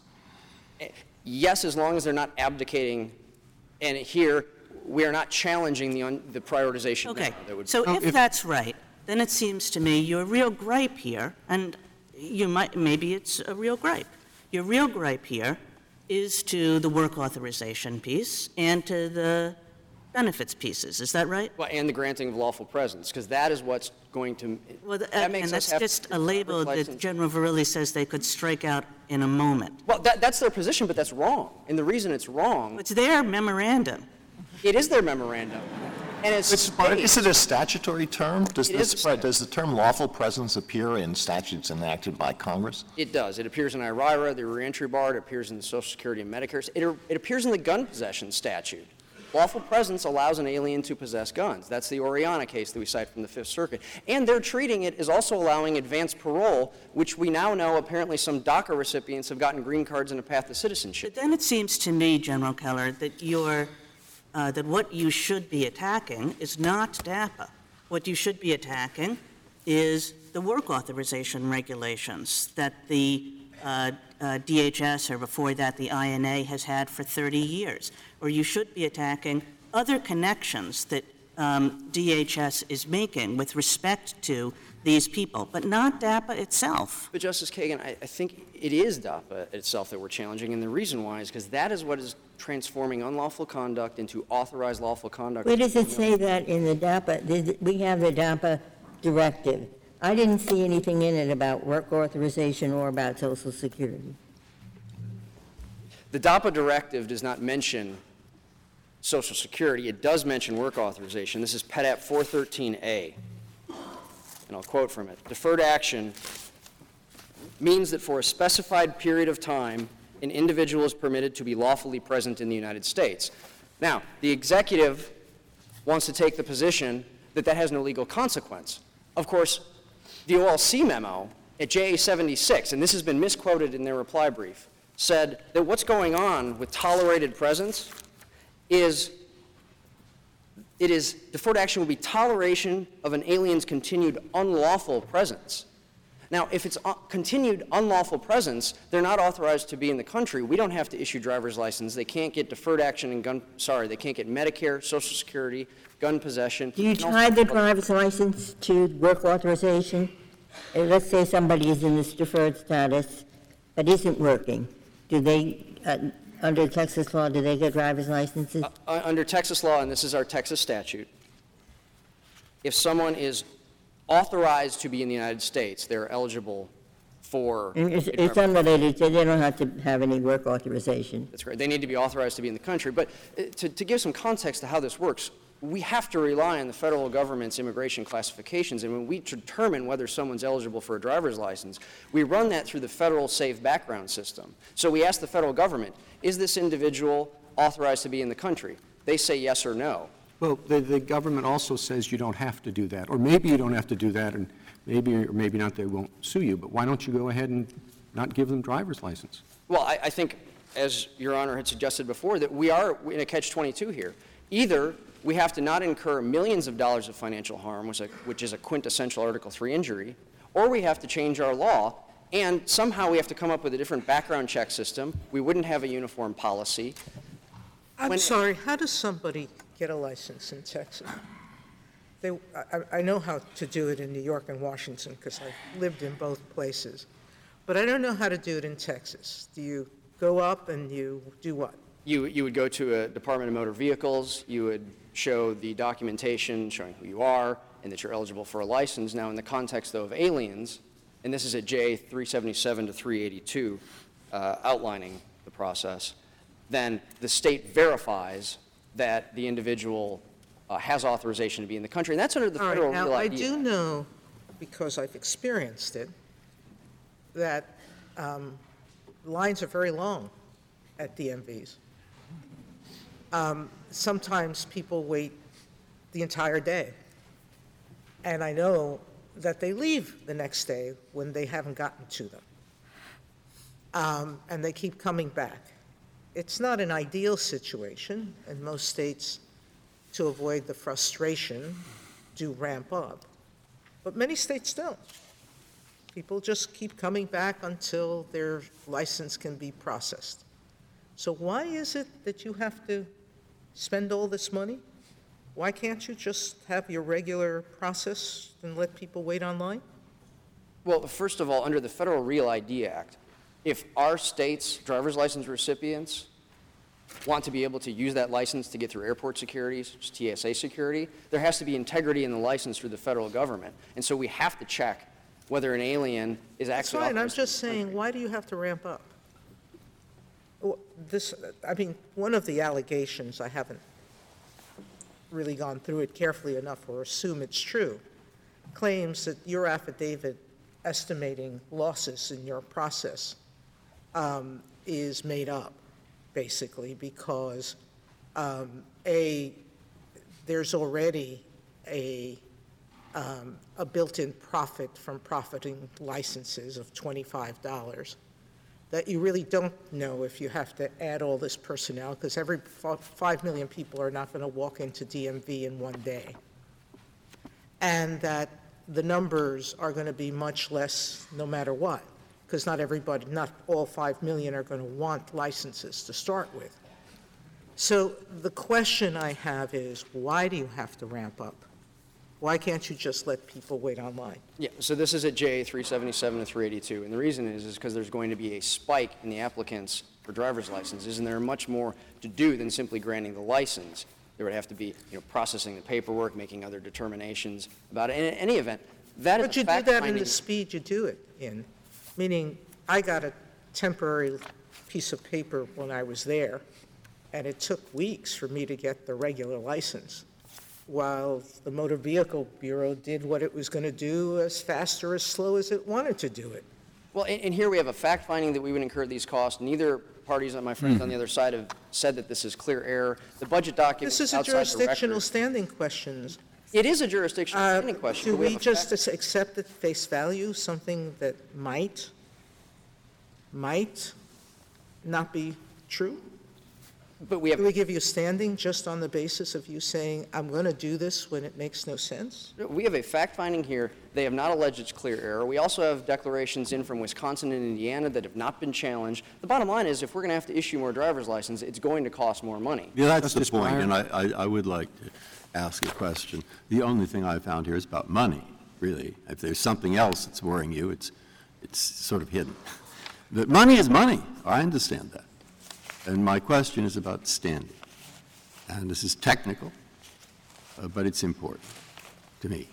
J: Yes, as long as they're not abdicating. And here, we are not challenging the prioritization.
G: Okay. So if that's right, then it seems to me your real gripe here, and maybe it's a real gripe. Your real gripe here is to the work authorization piece and to the benefits pieces. Is that right?
J: Well, and the granting of lawful presence, because that is what's going to...
G: Well, and that's just a label that General Verrilli says they could strike out in a moment.
J: Well, that's their position, but that's wrong. And the reason it's wrong...
G: It's their memorandum.
J: It is their memorandum. And it's
E: is it a statutory term? Does the term lawful presence appear in statutes enacted by Congress?
J: It does. It appears in IRIRA, the reentry bar. It appears in the Social Security and Medicare. It appears in the gun possession statute. Lawful presence allows an alien to possess guns. That's the Oriana case that we cite from the Fifth Circuit. And they're treating it as also allowing advanced parole, which we now know apparently some DACA recipients have gotten green cards and a path to citizenship.
G: But then it seems to me, General Keller, that that what you should be attacking is not DAPA. What you should be attacking is the work authorization regulations that the DHS, or before that the INA, has had for 30 years. Or you should be attacking other connections that DHS is making with respect to these people, but not DAPA itself.
J: But, Justice Kagan, I think it is DAPA itself that we're challenging, and the reason why is because that is what is transforming unlawful conduct into authorized lawful conduct.
C: Where does it say that in the DAPA? We have the DAPA directive. I didn't see anything in it about work authorization or about Social Security.
J: The DAPA directive does not mention Social Security. It does mention work authorization. This is PEDAP 413A. And I'll quote from it. Deferred action means that for a specified period of time, an individual is permitted to be lawfully present in the United States. Now, the executive wants to take the position that that has no legal consequence. Of course, the OLC memo at JA 76, and this has been misquoted in their reply brief, said that what's going on with tolerated presence is deferred action will be toleration of an alien's continued unlawful presence. Now, if it's continued unlawful presence, they're not authorized to be in the country. We don't have to issue driver's license. They can't get deferred action and they can't get Medicare, Social Security, gun possession.
C: Do you tie the driver's license to work authorization? Let's say somebody is in this deferred status but isn't working. Do they, under Texas law, do they get driver's licenses?
J: Under Texas law, and this is our Texas statute, if someone is authorized to be in the United States, they're eligible for...
C: It's unrelated. They don't have to have any work authorization.
J: That's correct. They need to be authorized to be in the country. But to give some context to how this works, we have to rely on the federal government's immigration classifications. And when we determine whether someone's eligible for a driver's license, we run that through the federal safe background system. So we ask the federal government, is this individual authorized to be in the country? They say yes or no.
A: Well, the government also says you don't have to do that, or maybe you don't have to do that, and maybe or maybe not they won't sue you, but why don't you go ahead and not give them driver's license?
J: Well, I think, as Your Honor had suggested before, that we are in a catch-22 here. Either we have to not incur millions of dollars of financial harm, which is a quintessential Article III injury, or we have to change our law, and somehow we have to come up with a different background check system. We wouldn't have a uniform policy.
F: I'm sorry, how does somebody get a license in Texas? I know how to do it in New York and Washington because I've lived in both places, but I don't know how to do it in Texas. Do you go up and you do what?
J: You would go to a Department of Motor Vehicles, you would show the documentation showing who you are and that you're eligible for a license. Now, in the context, though, of aliens, and this is at J 377 to 382, outlining the process, then the state verifies that the individual has authorization to be in the country, and that's under the federal
F: All right, now,
J: Real
F: I
J: ID.
F: do know, because I've experienced it, that lines are very long at DMVs. Sometimes people wait the entire day. And I know that they leave the next day when they haven't gotten to them. And they keep coming back. It's not an ideal situation, and most states, to avoid the frustration, do ramp up. But many states don't. People just keep coming back until their license can be processed. So why is it that you have to spend all this money? Why can't you just have your regular process and let people wait online?
J: Well, first of all, under the Federal Real ID Act, if our state's driver's license recipients want to be able to use that license to get through airport security, TSA security, there has to be integrity in the license through the federal government. And so we have to check whether an alien is actually
F: That's fine. I'm
J: authorized
F: just saying, why do you have to ramp up? One of the allegations, I haven't really gone through it carefully enough or assume it's true, claims that your affidavit estimating losses in your process is made up, basically, because there's already a built-in profit from profiting licenses of $25 that you really don't know if you have to add all this personnel, because every 5 million people are not going to walk into DMV in one day, and that the numbers are going to be much less no matter what, because not all 5 million are going to want licenses to start with. So the question I have is, why do you have to ramp up? Why can't you just let people wait online?
J: Yeah, so this is at J 377 to 382, and the reason is because there's going to be a spike in the applicants for driver's licenses, and there are much more to do than simply granting the license. There would have to be, processing the paperwork, making other determinations about it. In any event, that is
F: But you do that in the speed you do it in, meaning I got a temporary piece of paper when I was there, and it took weeks for me to get the regular license, while the Motor Vehicle Bureau did what it was going to do as fast or as slow as it wanted to do it.
J: Well, and here we have a fact finding that we would incur these costs. Neither parties, my friends on the other side, have said that this is clear error. The budget document
F: This is a jurisdictional standing question.
J: It is a jurisdictional standing question.
F: Do we just accept at face value something that might not be true?
J: But we have.
F: Do we give you standing just on the basis of you saying, I'm going to do this when it makes no sense?
J: We have a fact finding here. They have not alleged it's clear error. We also have declarations in from Wisconsin and Indiana that have not been challenged. The bottom line is, if we're going to have to issue more driver's licenses, it's going to cost more money.
H: Yeah, that's the point, and I would like to ask a question. The only thing I found here is about money, really. If there's something else that's worrying you, it's sort of hidden. But money is money. I understand that. And my question is about standing. And this is technical, but it's important to me.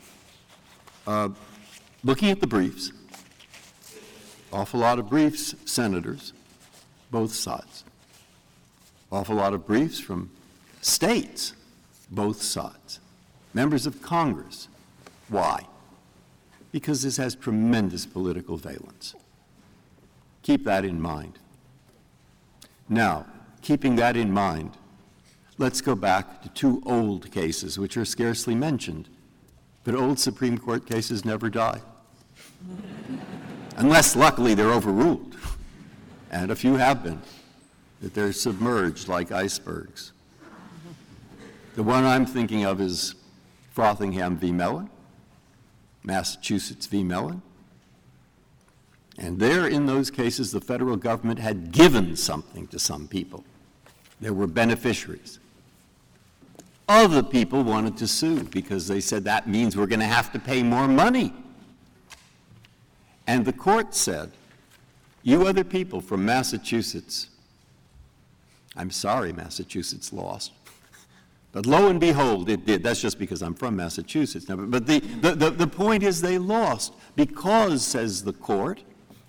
H: Looking at the briefs, awful lot of briefs, senators, both sides. Awful lot of briefs from states, both sides. Members of Congress. Why? Because this has tremendous political valence. Keep that in mind. Now, keeping that in mind, let's go back to two old cases which are scarcely mentioned. But old Supreme Court cases never die. Unless, luckily, they're overruled. And a few have been. That they're submerged like icebergs. The one I'm thinking of is Frothingham v. Mellon, Massachusetts v. Mellon. And there, in those cases, the federal government had given something to some people. There were beneficiaries. Other people wanted to sue because they said that means we're going to have to pay more money. And the court said, you other people from Massachusetts, I'm sorry Massachusetts lost, but lo and behold, it did. That's just because I'm from Massachusetts. Now, but the point is they lost because, says the court,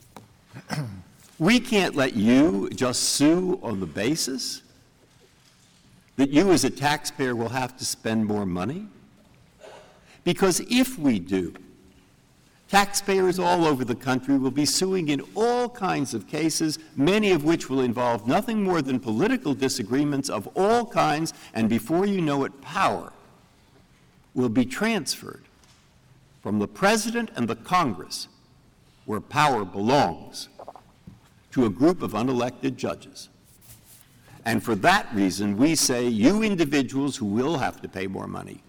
H: we can't let you just sue on the basis that you as a taxpayer will have to spend more money? Because if we do, taxpayers all over the country will be suing in all kinds of cases, many of which will involve nothing more than political disagreements of all kinds, and before you know it, power will be transferred from the President and the Congress, where power belongs, to a group of unelected judges. And for that reason, we say you individuals who will have to pay more money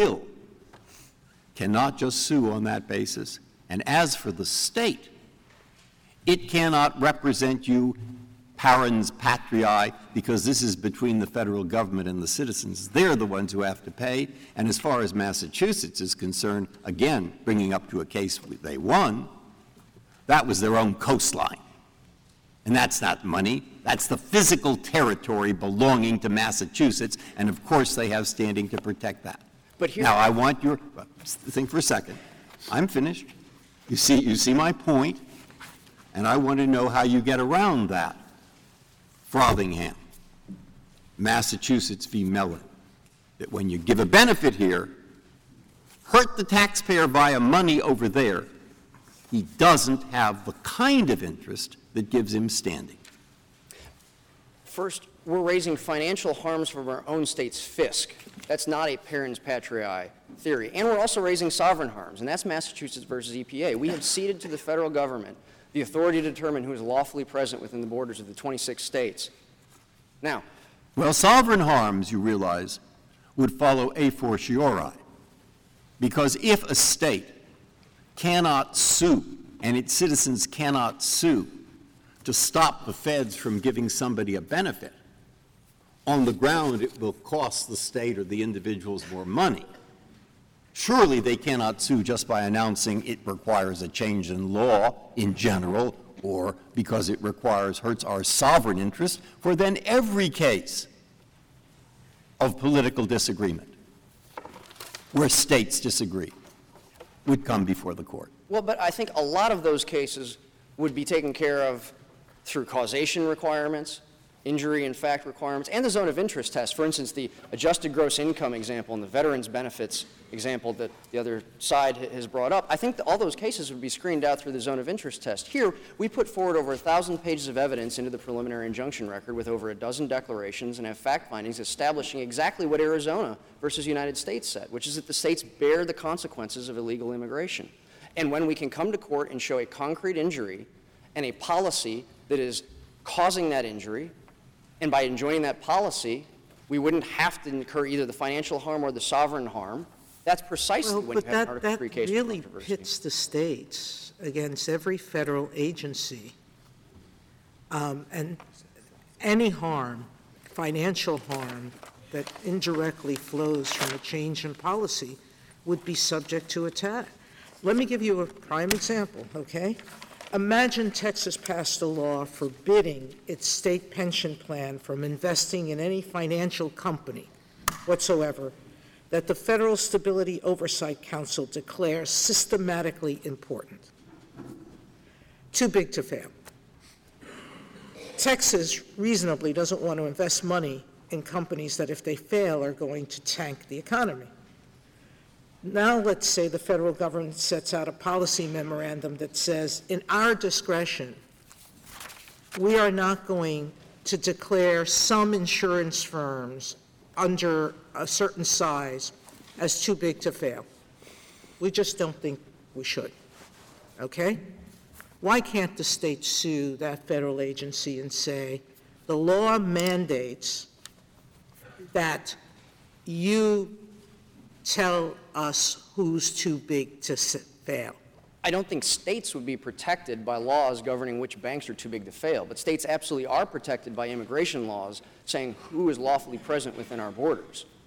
H: cannot just sue on that basis. And as for the state, it cannot represent you parens patriae, because this is between the federal government and the citizens. They're the ones who have to pay. And as far as Massachusetts is concerned, again, bringing up to a case they won, that was their own coastline. And that's not money. That's the physical territory belonging to Massachusetts, and of course they have standing to protect that. But now I want your think for a second. I'm finished. You see my point, and I want to know how you get around that. Frothingham, Massachusetts v. Mellon, that when you give a benefit here, hurt the taxpayer via money over there, he doesn't have the kind of interest that gives him standing.
J: First, we're raising financial harms from our own state's fisc. That's not a parens patriae theory. And we're also raising sovereign harms, and that's Massachusetts versus EPA. We have ceded to the federal government the authority to determine who is lawfully present within the borders of the 26 states. Now,
H: well, sovereign harms, you realize, would follow a fortiori, because if a state cannot sue, and its citizens cannot sue to stop the feds from giving somebody a benefit, on the ground it will cost the state or the individuals more money. Surely they cannot sue just by announcing it requires a change in law in general, or because it hurts our sovereign interest, for then every case of political disagreement where states disagree would come before the court.
J: Well, but I think a lot of those cases would be taken care of through causation requirements, injury in fact requirements, and the zone of interest test. For instance, the adjusted gross income example and the veterans benefits example that the other side has brought up, I think that all those cases would be screened out through the zone of interest test. Here, we put forward over 1,000 pages of evidence into the preliminary injunction record with over a dozen declarations and have fact findings establishing exactly what Arizona versus United States said, which is that the states bear the consequences of illegal immigration. And when we can come to court and show a concrete injury and a policy that is causing that injury, and by enjoining that policy, we wouldn't have to incur either the financial harm or the sovereign harm. That's precisely when you have an Article III case.
F: That really pits the states against every federal agency. And any harm, financial harm, that indirectly flows from a change in policy would be subject to attack. Let me give you a prime example, okay? Imagine Texas passed a law forbidding its state pension plan from investing in any financial company whatsoever that the Federal Stability Oversight Council declares systematically important. Too big to fail. Texas reasonably doesn't want to invest money in companies that, if they fail, are going to tank the economy. Now let's say the federal government sets out a policy memorandum that says, in our discretion, we are not going to declare some insurance firms under a certain size as too big to fail. We just don't think we should, okay? Why can't the state sue that federal agency and say, the law mandates that you tell us who's too big to fail?
J: I don't think states would be protected by laws governing which banks are too big to fail, but states absolutely are protected by immigration laws saying who is lawfully present within our borders.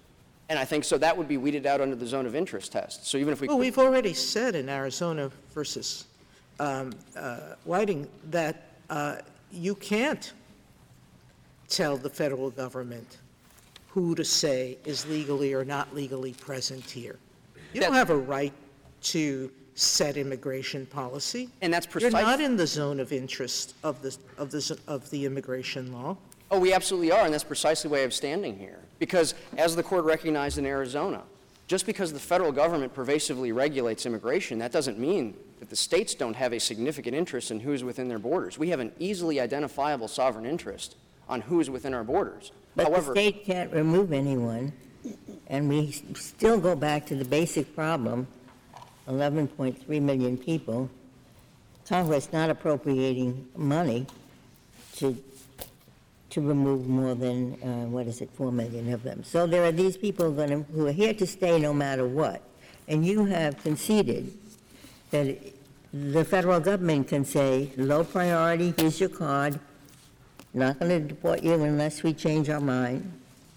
J: And I think so that would be weeded out under the zone of interest test. So even if we
F: Well, we've already said in Arizona versus Whiting that you can't tell the federal government who to say is legally or not legally present here. You don't have a right to set immigration policy.
J: And that's
F: You're
J: precisely.
F: not in the zone of interest of the immigration law.
J: Oh, we absolutely are, and that's precisely why I'm standing here. Because as the court recognized in Arizona, just because the federal government pervasively regulates immigration, that doesn't mean that the states don't have a significant interest in who's within their borders. We have an easily identifiable sovereign interest on who's within our borders.
C: But
J: However,
C: the state can't remove anyone, and we still go back to the basic problem, 11.3 million people, Congress not appropriating money to remove more than, 4 million of them. So there are these people who are here to stay no matter what. And you have conceded that the federal government can say, low priority, here's your card, not going to deport you unless we change our mind.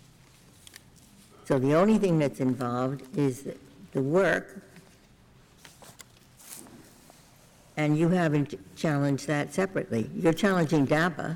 C: So the only thing that's involved is the work, and you haven't challenged that separately. You're challenging DAPA.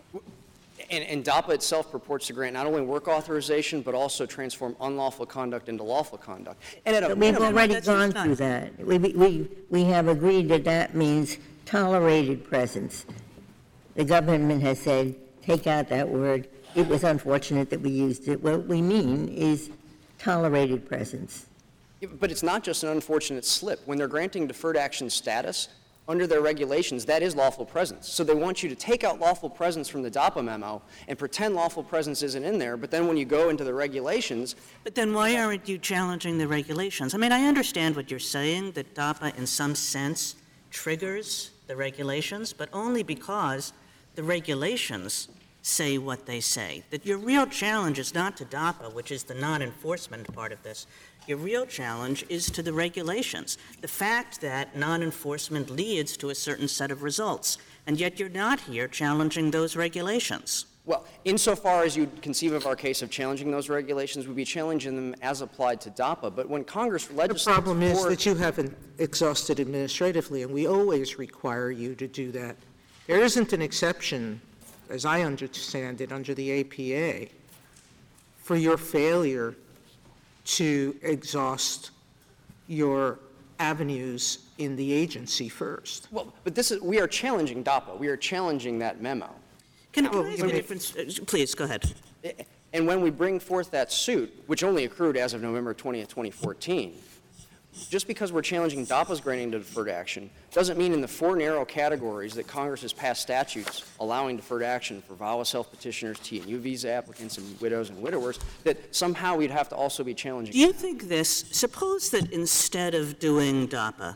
J: and DAPA itself purports to grant not only work authorization, but also transform unlawful conduct into lawful conduct. And at a
C: But we've
J: minimum,
C: already gone through that. We have agreed that that means tolerated presence. The government has said, take out that word. It was unfortunate that we used it. What we mean is tolerated presence.
J: but it's not just an unfortunate slip. When they're granting deferred action status, under their regulations, that is lawful presence. So they want you to take out lawful presence from the DAPA memo and pretend lawful presence isn't in there, but then when you go into the regulations.
G: But then why aren't you challenging the regulations? I mean, I understand what you're saying, that DAPA in some sense triggers the regulations, but only because the regulations say what they say. That your real challenge is not to DAPA, which is the non-enforcement part of this. Your real challenge is to the regulations. The fact that non-enforcement leads to a certain set of results, and yet you're not here challenging those regulations.
J: Well, insofar as you conceive of our case of challenging those regulations, we'd be challenging them as applied to DAPA. But when Congress legislates,
F: the problem is that you haven't exhausted administratively, and we always require you to do that. There isn't an exception, as I understand it, under the APA for your failure to exhaust your avenues in the agency first.
J: well, but we are challenging DAPA. We are challenging that memo.
G: Can I ask a difference? Please, go ahead.
J: And when we bring forth that suit, which only accrued as of November 20th, 2014, just because we're challenging DAPA's granting of deferred action doesn't mean in the four narrow categories that Congress has passed statutes allowing deferred action for VAWA self-petitioners, T&U visa applicants, and widows and widowers, that somehow we'd have to also be challenging.
G: Do you think suppose that instead of doing DAPA,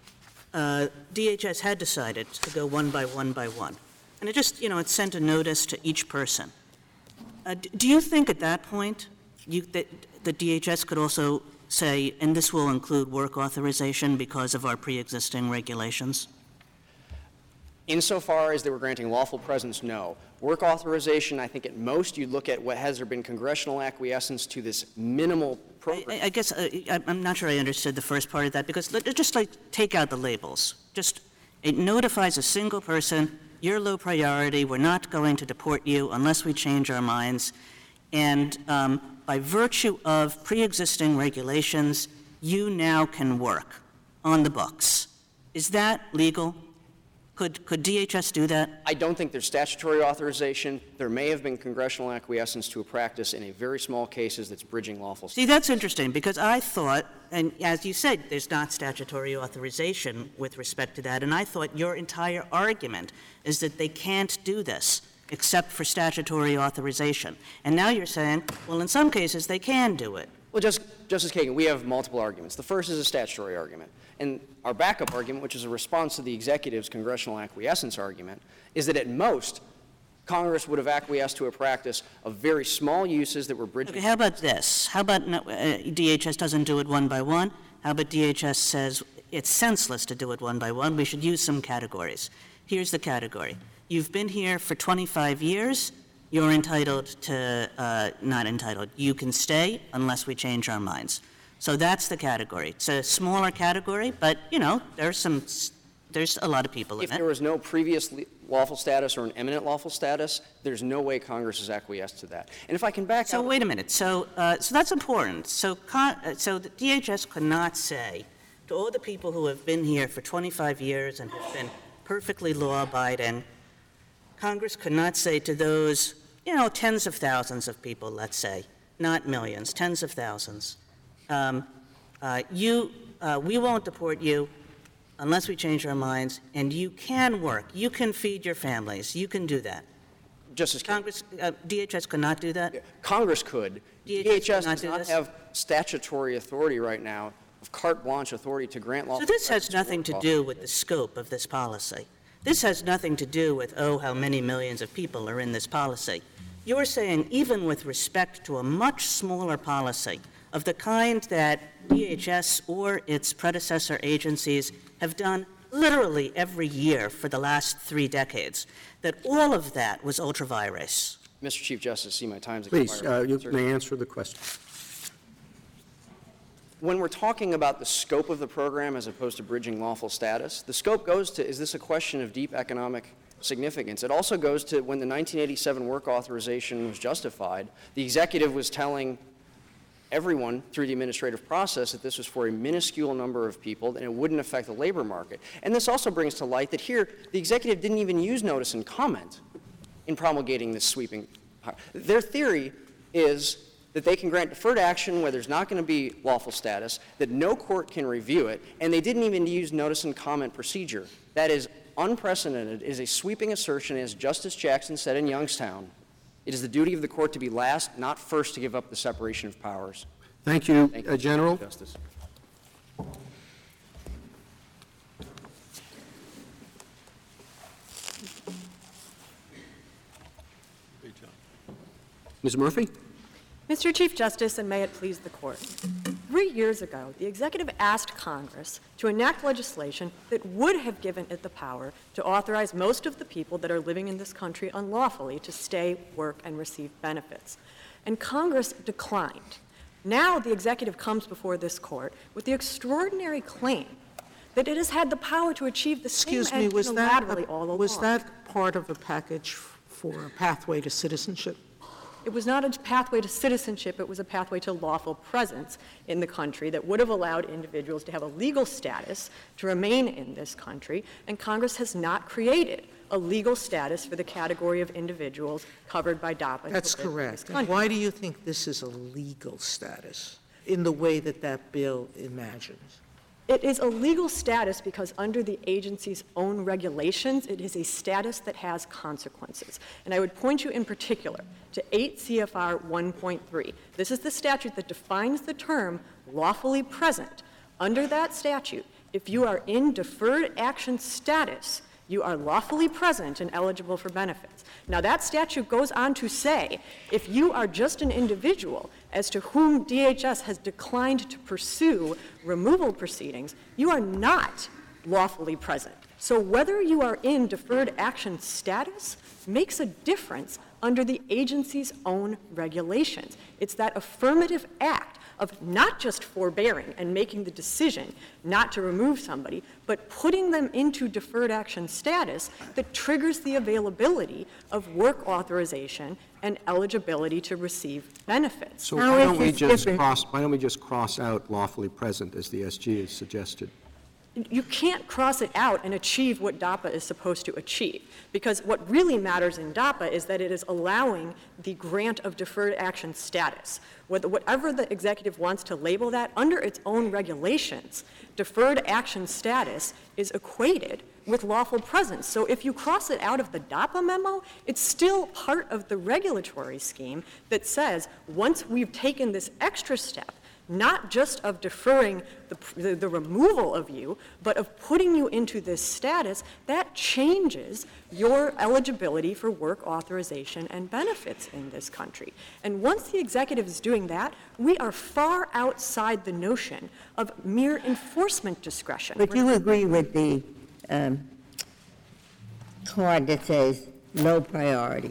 G: DHS had decided to go one by one, and it just, it sent a notice to each person. Do you think at that point that the DHS could also say, and this will include work authorization because of our pre-existing regulations?
J: Insofar as they were granting lawful presence, no. Work authorization, I think at most you'd look at what has there been congressional acquiescence to this minimal program.
G: I guess I'm not sure I understood the first part of that, because just take out the labels. Just it notifies a single person, you're low priority, we're not going to deport you unless we change our minds. And by virtue of pre-existing regulations, you now can work on the books. Is that legal? Could DHS do that?
J: I don't think there's statutory authorization. There may have been congressional acquiescence to a practice in a very small cases that's bridging lawful.
G: See, that's interesting, because I thought, and as you said, there's not statutory authorization with respect to that, and I thought your entire argument is that they can't do this except for statutory authorization. And now you're saying, well, in some cases they can do it.
J: Well, Justice Kagan, we have multiple arguments. The first is a statutory argument. And our backup argument, which is a response to the executive's congressional acquiescence argument, is that at most, Congress would have acquiesced to a practice of very small uses that were bridging.
G: Okay, how about this? How about DHS doesn't do it one by one? How about DHS says it's senseless to do it one by one? We should use some categories. Here's the category. You've been here for 25 years. you're entitled to, not entitled, you can stay unless we change our minds. So that's the category. It's a smaller category, but, there's a lot of people in it.
J: If there was no previous lawful status or an eminent lawful status, there's no way Congress has acquiesced to that. And if I can back up...
G: So wait a minute. So that's important. So the DHS could not say to all the people who have been here for 25 years and have been perfectly law-abiding, Congress could not say to those, tens of thousands of people, let's say, not millions, tens of thousands, we won't deport you unless we change our minds, and you can work. You can feed your families. You can do that.
J: Justice
G: Congress, DHS could not do that?
J: Congress could.
G: DHS
J: does not have statutory authority right now, of carte blanche authority to grant lawful.
G: So this has nothing to do with the scope of this policy. This has nothing to do with, how many millions of people are in this policy. You're saying even with respect to a much smaller policy of the kind that DHS or its predecessor agencies have done literally every year for the last 3 decades, that all of that was ultra-virus.
J: Mr. Chief Justice, see my time's
A: Please,
J: expired.
A: you may answer the question.
J: When we're talking about the scope of the program as opposed to bridging lawful status, the scope goes to, is this a question of deep economic significance? It also goes to when the 1987 work authorization was justified, the executive was telling everyone through the administrative process that this was for a minuscule number of people and it wouldn't affect the labor market. And this also brings to light that here, the executive didn't even use notice and comment in promulgating this sweeping power. Their theory is that they can grant deferred action where there's not going to be lawful status, that no court can review it, and they didn't even use notice and comment procedure. That is unprecedented. It is a sweeping assertion, as Justice Jackson said in Youngstown. It is the duty of the court to be last, not first, to give up the separation of powers.
A: Thank you,
J: Thank you,
A: General.
J: Justice.
A: Ms. Murphy?
K: Mr. Chief Justice, and may it please the Court. 3 years ago, the executive asked Congress to enact legislation that would have given it the power to authorize most of the people that are living in this country unlawfully to stay, work, and receive benefits. And Congress declined. Now the executive comes before this Court with the extraordinary claim that it has had the power to achieve the same end unilaterally all along.
F: Was that part of a package for a pathway to citizenship?
K: It was not a pathway to citizenship. It was a pathway to lawful presence in the country that would have allowed individuals to have a legal status to remain in this country, and Congress has not created a legal status for the category of individuals covered by DAPA.
F: That's correct. And why do you think this is a legal status in the way that that bill imagines?
K: It is a legal status because under the agency's own regulations, it is a status that has consequences. And I would point you in particular to 8 CFR 1.3. This is the statute that defines the term lawfully present. Under that statute, if you are in deferred action status, you are lawfully present and eligible for benefits. Now, that statute goes on to say if you are just an individual as to whom DHS has declined to pursue removal proceedings, you are not lawfully present. So whether you are in deferred action status makes a difference under the agency's own regulations. It's that affirmative act of not just forbearing and making the decision not to remove somebody, but putting them into deferred action status that triggers the availability of work authorization and eligibility to receive benefits.
A: So why don't we just cross out lawfully present as the SG has suggested?
K: You can't cross it out and achieve what DAPA is supposed to achieve, because what really matters in DAPA is that it is allowing the grant of deferred action status. Whatever the executive wants to label that, under its own regulations, deferred action status is equated with lawful presence. So if you cross it out of the DAPA memo, it's still part of the regulatory scheme that says once we've taken this extra step, not just of deferring the removal of you, but of putting you into this status, that changes your eligibility for work authorization and benefits in this country. And once the executive is doing that, we are far outside the notion of mere enforcement discretion.
C: But you agree with the card that says low priority.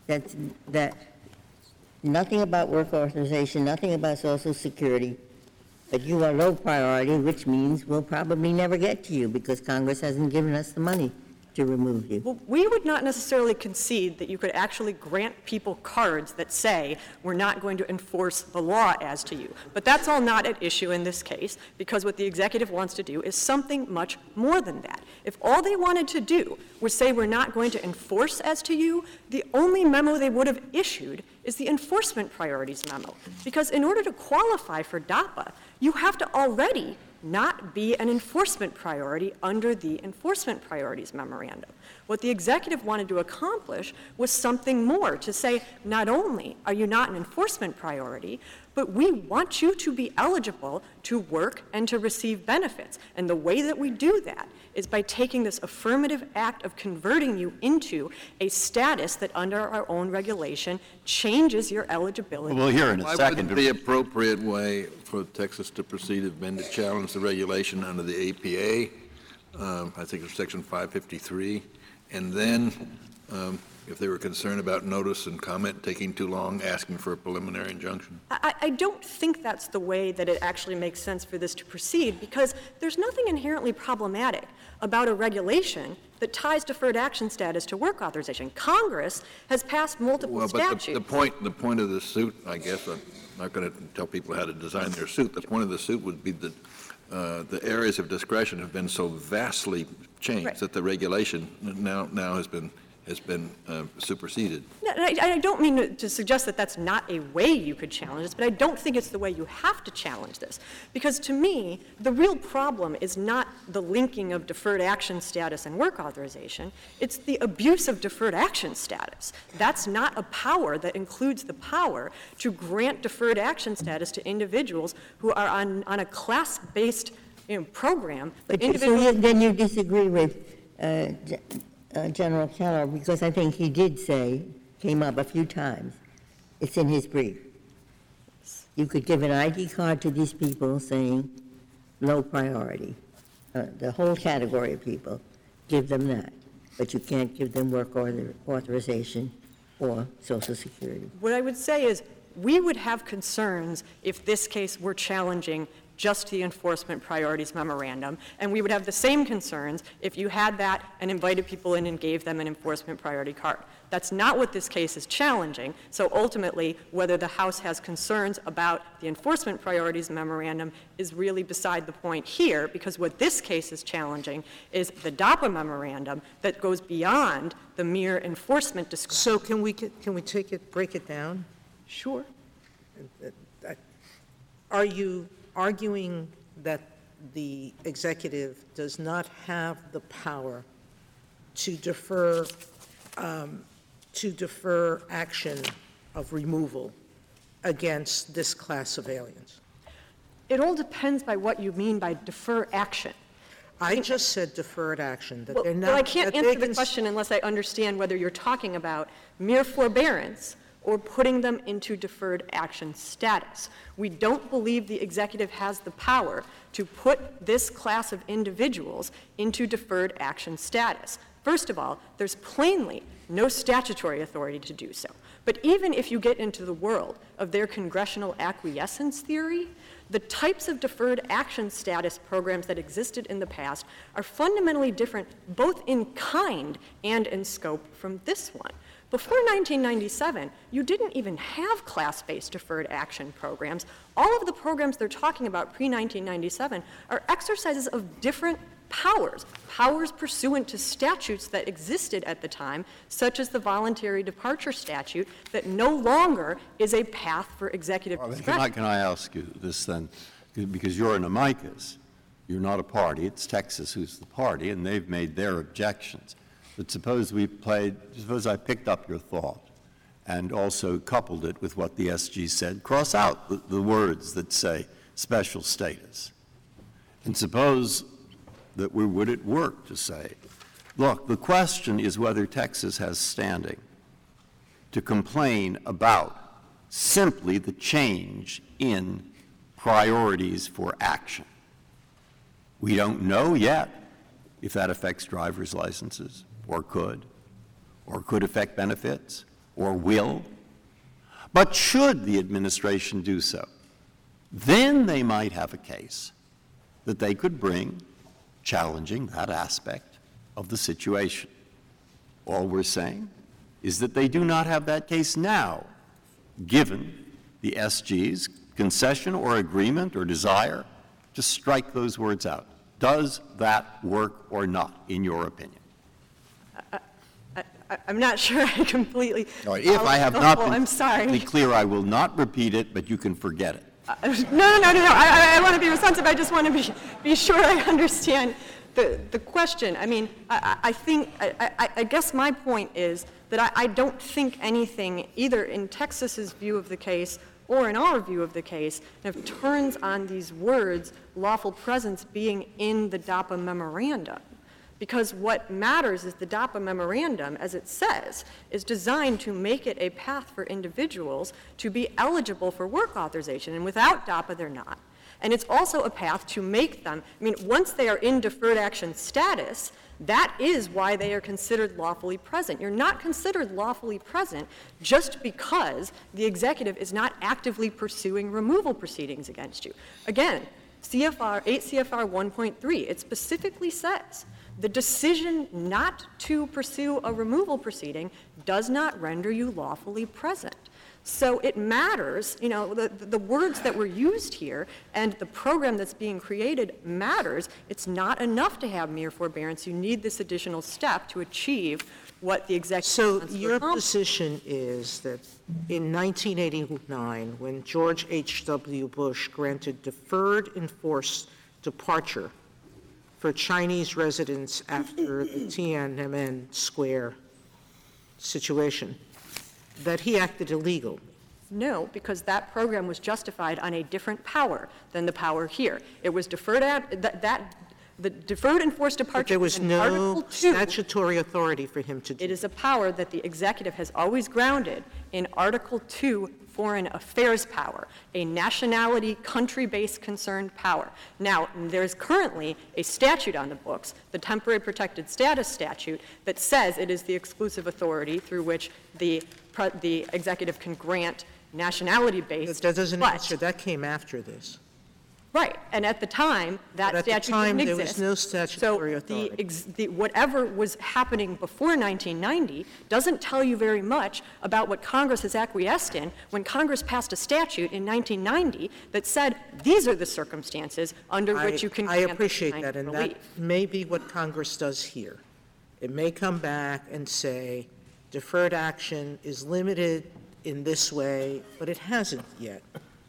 C: that nothing about work authorization, nothing about Social Security, but you are low priority, which means we'll probably never get to you because Congress hasn't given us the money to remove you.
K: Well, we would not necessarily concede that you could actually grant people cards that say we're not going to enforce the law as to you. But that's all not at issue in this case, because what the executive wants to do is something much more than that. If all they wanted to do was say we're not going to enforce as to you, the only memo they would have issued is the enforcement priorities memo. Because in order to qualify for DAPA, you have to already not be an enforcement priority under the enforcement priorities memorandum. What the executive wanted to accomplish was something more, to say not only are you not an enforcement priority, but we want you to be eligible to work and to receive benefits. And the way that we do that is by taking this affirmative act of converting you into a status that under our own regulation changes your eligibility.
H: We'll hear in a second.
D: Why wouldn't the appropriate way for Texas to proceed have been to challenge the regulation under the APA, I think it's Section 553, and then if they were concerned about notice and comment taking too long, asking for a preliminary injunction?
K: I don't think that's the way that it actually makes sense for this to proceed, because there's nothing inherently problematic about a regulation that ties deferred action status to work authorization. Congress has passed multiple statutes.
D: The point of the suit, I guess, I'm not going to tell people how to design their suit. The point of the suit would be that the areas of discretion have been so vastly changed that the regulation now has been superseded.
K: No, I don't mean to suggest that that's not a way you could challenge this, but I don't think it's the way you have to challenge this. Because to me, the real problem is not the linking of deferred action status and work authorization. It's the abuse of deferred action status. That's not a power that includes the power to grant deferred action status to individuals who are on a class-based program.
C: But then you disagree with General Keller, because I think he did say, came up a few times, it's in his brief. You could give an ID card to these people saying low priority, the whole category of people, give them that, but you can't give them work authorization or Social Security.
K: What I would say is we would have concerns if this case were challenging just the enforcement priorities memorandum, and we would have the same concerns if you had that and invited people in and gave them an enforcement priority card. That's not what this case is challenging, so ultimately whether the House has concerns about the enforcement priorities memorandum is really beside the point here, because what this case is challenging is the DAPA memorandum that goes beyond the mere enforcement discretion.
F: So can we break it down?
K: Sure.
F: Are you arguing that the executive does not have the power to defer action of removal against this class of aliens?
K: It all depends by what you mean by defer action.
F: I just said deferred action. That
K: well,
F: they're not,
K: well, I can't answer the question unless I understand whether you're talking about mere forbearance or putting them into deferred action status. We don't believe the executive has the power to put this class of individuals into deferred action status. First of all, there's plainly no statutory authority to do so. But even if you get into the world of their congressional acquiescence theory, the types of deferred action status programs that existed in the past are fundamentally different both in kind and in scope from this one. Before 1997, you didn't even have class-based deferred action programs. All of the programs they're talking about pre-1997 are exercises of different powers pursuant to statutes that existed at the time, such as the voluntary departure statute, that no longer is a path for executive discretion.
H: Can I ask you this then? Because you're an amicus. You're not a party. It's Texas who's the party, and they've made their objections. But suppose I picked up your thought and also coupled it with what the SG said, cross out the words that say special status. And suppose that would it work to say, look, the question is whether Texas has standing to complain about simply the change in priorities for action. We don't know yet if that affects driver's licenses, or could affect benefits, or will. But should the administration do so, then they might have a case that they could bring challenging that aspect of the situation. All we're saying is that they do not have that case now, given the SG's concession or agreement or desire to strike those words out. Does that work or not, in your opinion?
K: I'm not sure I completely.
H: All right, if I have not
K: I'm sorry.
H: been clear, I will not repeat it, but you can forget it.
K: No. I want to be responsive. I just want to be sure I understand the question. I mean, I guess my point is that I don't think anything, either in Texas's view of the case or in our view of the case, turns on these words, lawful presence, being in the DAPA memorandum. Because what matters is the DAPA memorandum, as it says, is designed to make it a path for individuals to be eligible for work authorization. And without DAPA, they're not. And it's also a path to make them, once they are in deferred action status, that is why they are considered lawfully present. You're not considered lawfully present just because the executive is not actively pursuing removal proceedings against you. Again, 8 CFR 1.3, it specifically says the decision not to pursue a removal proceeding does not render you lawfully present. So it matters, the words that were used here and the program that's being created matters. It's not enough to have mere forbearance. You need this additional step to achieve what the executive wants to
F: your
K: accomplish.
F: position is that in 1989, when George H.W. Bush granted deferred enforced departure for Chinese residents after the Tiananmen Square situation, that he acted illegal?
K: No, because that program was justified on a different power than the power here. It was deferred the deferred enforced departure.
F: But there was no
K: Article 2,
F: statutory authority for him to do.
K: It is a power that the executive has always grounded in Article 2 foreign affairs power, a nationality, country-based concerned power. Now, there's currently a statute on the books, the Temporary Protected Status Statute, that says it is the exclusive authority through which the executive can grant nationality-based.
F: That doesn't answer. That came after this.
K: Right, and at the time, that
F: But at
K: statute
F: the time,
K: didn't
F: there
K: exist.
F: was no statutory
K: so
F: authority.
K: Whatever was happening before 1990 doesn't tell you very much about what Congress has acquiesced in when Congress passed a statute in 1990 that said these are the circumstances under which you can grant
F: I appreciate that, and
K: relief.
F: that may be what Congress does here. It may come back and say deferred action is limited in this way, but it hasn't yet.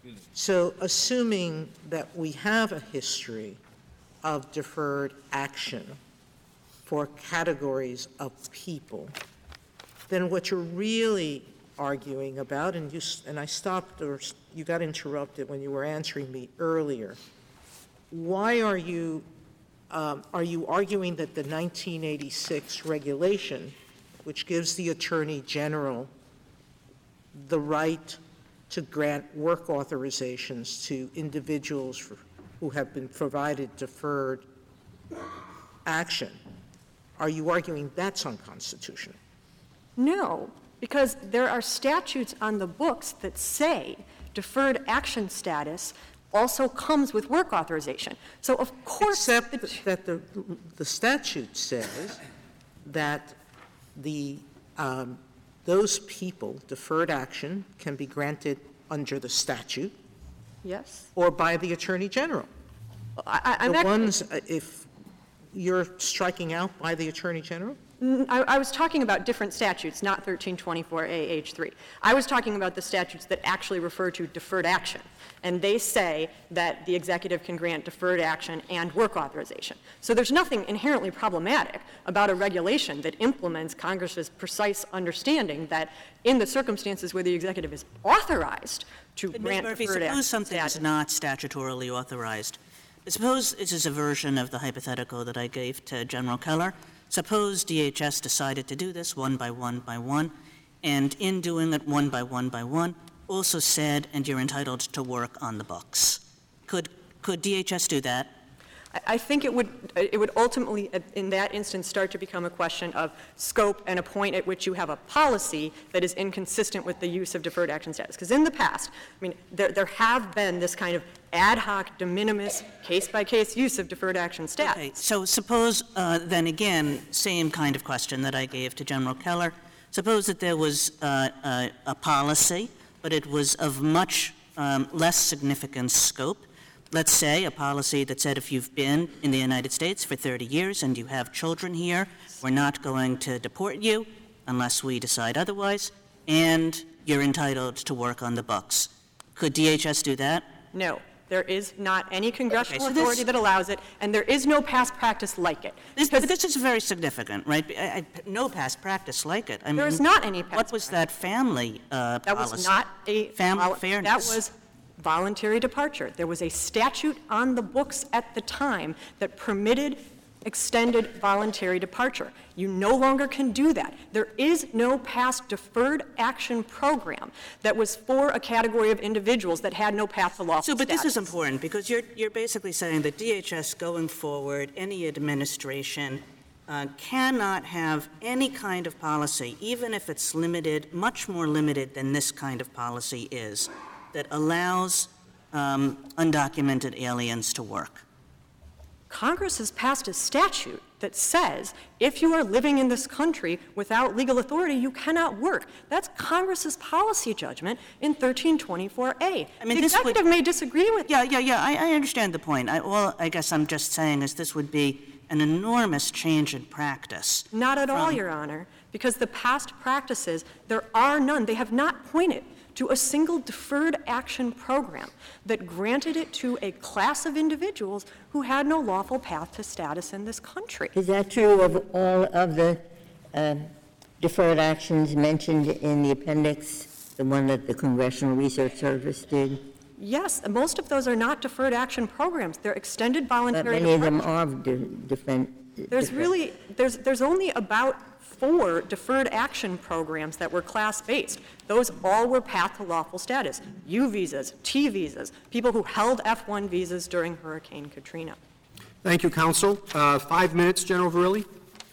F: So assuming that we have a history of deferred action for categories of people, then what you're really arguing about, and I stopped, or you got interrupted when you were answering me earlier, why are you arguing that the 1986 regulation, which gives the Attorney General the right to grant work authorizations to individuals who have been provided deferred action, are you arguing that's unconstitutional?
K: No, because there are statutes on the books that say deferred action status also comes with work authorization. So, of course...
F: Except that the statute says that those people, deferred action, can be granted under the statute.
K: Yes.
F: Or by the Attorney General. If you're striking out by the Attorney General?
K: I was talking about different statutes, not 1324A(H)(3). I was talking about the statutes that actually refer to deferred action. And they say that the executive can grant deferred action and work authorization. So there's nothing inherently problematic about a regulation that implements Congress's precise understanding that in the circumstances where the executive is authorized to grant
G: Murphy,
K: deferred action
G: suppose something is not statutorily authorized. Suppose this is a version of the hypothetical that I gave to General Keller. Suppose DHS decided to do this one by one by one, and in doing it one by one, also said, and you're entitled to work on the books. Could DHS do that?
K: I think it would ultimately, in that instance, start to become a question of scope and a point at which you have a policy that is inconsistent with the use of deferred action status. Because in the past, I mean, there have been this kind of ad hoc, de minimis, case-by-case use of deferred action status.
G: Okay, so suppose, then again, same kind of question that I gave to General Keller. Suppose that there was a policy, but it was of much less significant scope. Let's say a policy that said if you've been in the United States for 30 years and you have children here, we're not going to deport you unless we decide otherwise, and you're entitled to work on the books. Could DHS do that?
K: No. There is not any congressional authority that allows it, and there is no past practice like it.
G: But this is very significant, right? No past practice like it. I mean,
K: there is not any past
G: What was that family policy?
K: That was not a
G: family fairness.
K: That was voluntary departure. There was a statute on the books at the time that permitted extended voluntary departure. You no longer can do that. There is no past deferred action program that was for a category of individuals that had no path to lawful
G: But
K: status.
G: this is important because you're basically saying that DHS going forward, any administration cannot have any kind of policy, even if it's limited, much more limited than this kind of policy is, that allows undocumented aliens to work.
K: Congress has passed a statute that says if you are living in this country without legal authority, you cannot work. That's Congress's policy judgment in 1324A.
G: I mean,
K: the executive may disagree with
G: Yeah, I understand the point. All I guess I'm just saying is this would be an enormous change in practice.
K: Not at all, Your Honor, because the past practices, there are none. They have not pointed to a single deferred action program that granted it to a class of individuals who had no lawful path to status in this country.
C: Is that true of all of the deferred actions mentioned in the appendix, the one that the Congressional Research Service did?
K: Yes, most of those are not deferred action programs. They're extended voluntary
C: But many of them
K: departure.
C: are
K: There's only about 4 deferred action programs that were class-based. Those all were path to lawful status. U visas, T visas, people who held F-1 visas during Hurricane Katrina.
A: Thank you, counsel. 5 minutes, General Verrilli.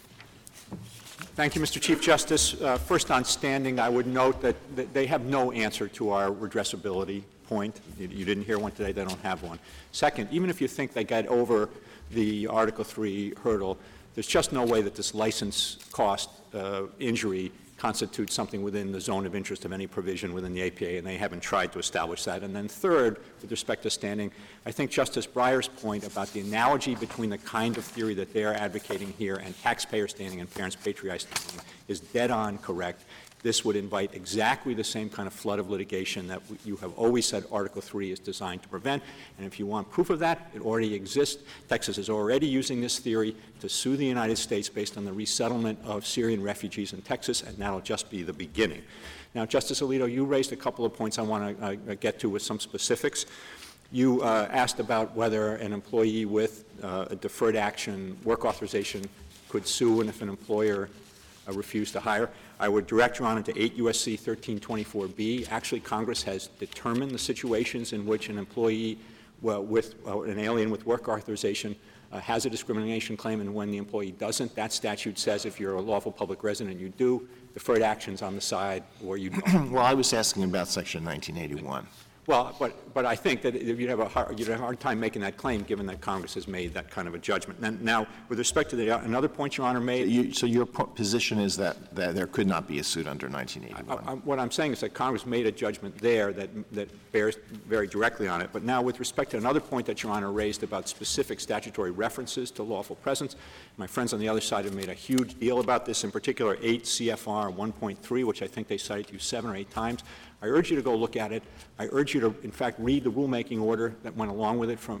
B: Thank you, Mr. Chief Justice. First, on standing, I would note that they have no answer to our redressability point. You didn't hear one today. They don't have one. Second, even if you think they got over the Article 3 hurdle, there's just no way that this license cost injury constitutes something within the zone of interest of any provision within the APA, and they haven't tried to establish that. And then third, with respect to standing, I think Justice Breyer's point about the analogy between the kind of theory that they're advocating here and taxpayer standing and parents patriae standing is dead-on correct. This would invite exactly the same kind of flood of litigation that you have always said Article 3 is designed to prevent. And if you want proof of that, it already exists. Texas is already using this theory to sue the United States based on the resettlement of Syrian refugees in Texas, and that'll just be the beginning. Now, Justice Alito, you raised a couple of points I want to get to with some specifics. You asked about whether an employee with a deferred action work authorization could sue, and if an employer refused to hire. I would direct Your Honor to 8 U.S.C. 1324B. Actually, Congress has determined the situations in which an employee with an alien with work authorization has a discrimination claim, and when the employee doesn't, that statute says if you're a lawful public resident, you do. Deferred actions on the side or you don't.
E: Well, I was asking about Section 1981.
B: Well, but I think that you'd have a hard time making that claim, given that Congress has made that kind of a judgment. Now, with respect to another point Your Honor made,
E: so your position is that there could not be a suit under 1981.
B: What I'm saying is that Congress made a judgment there that bears very directly on it. But now, with respect to another point that Your Honor raised about specific statutory references to lawful presence, my friends on the other side have made a huge deal about this. In particular, 8 CFR 1.3, which I think they cited you 7 or 8 times. I urge you to go look at it. I urge you to, in fact, read the rulemaking order that went along with it from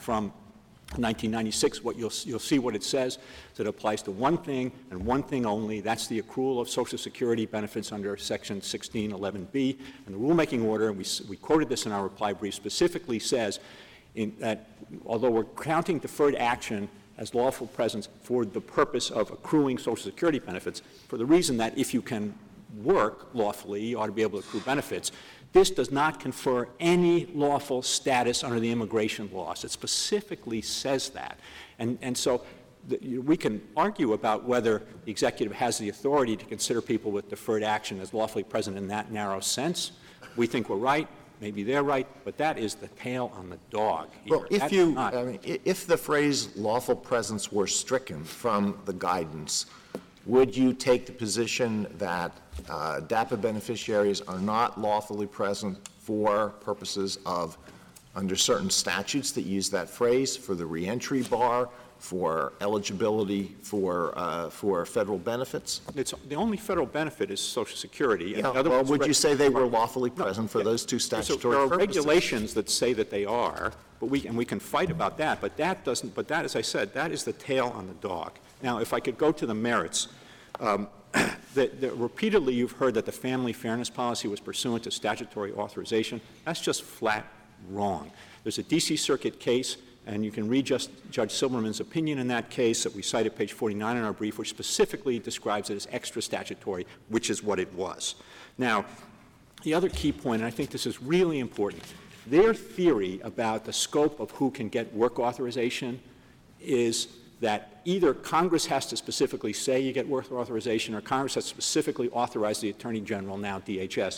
B: 1996. You'll see what it says. That it applies to one thing and one thing only. That's the accrual of Social Security benefits under Section 1611B. And the rulemaking order, and we quoted this in our reply brief, specifically says that although we're counting deferred action as lawful presence for the purpose of accruing Social Security benefits, for the reason that if you can work lawfully ought to be able to accrue benefits. This does not confer any lawful status under the immigration laws. It specifically says that. And so we can argue about whether the executive has the authority to consider people with deferred action as lawfully present in that narrow sense. We think we're right. Maybe they're right, but that is the tail on the dog here.
E: Well, if the phrase lawful presence were stricken from the guidance, would you take the position that DAPA beneficiaries are not lawfully present for purposes of, under certain statutes that use that phrase, for the reentry bar, for eligibility for federal benefits?
B: The only federal benefit is Social Security.
E: Yeah, well, would you say they were lawfully present for those two statutory
B: purposes? There are
E: purposes?
B: regulations that say that they are, but we can fight about that. But that doesn't. But that, as I said, that is the tail on the dog. Now, if I could go to the merits. Repeatedly you've heard that the family fairness policy was pursuant to statutory authorization. That's just flat wrong. There's a D.C. Circuit case, and you can read Judge Silberman's opinion in that case that we cite at page 49 in our brief, which specifically describes it as extra statutory, which is what it was. Now, the other key point, and I think this is really important, their theory about the scope of who can get work authorization is that either Congress has to specifically say you get work authorization, or Congress has to specifically authorize the Attorney General, now DHS,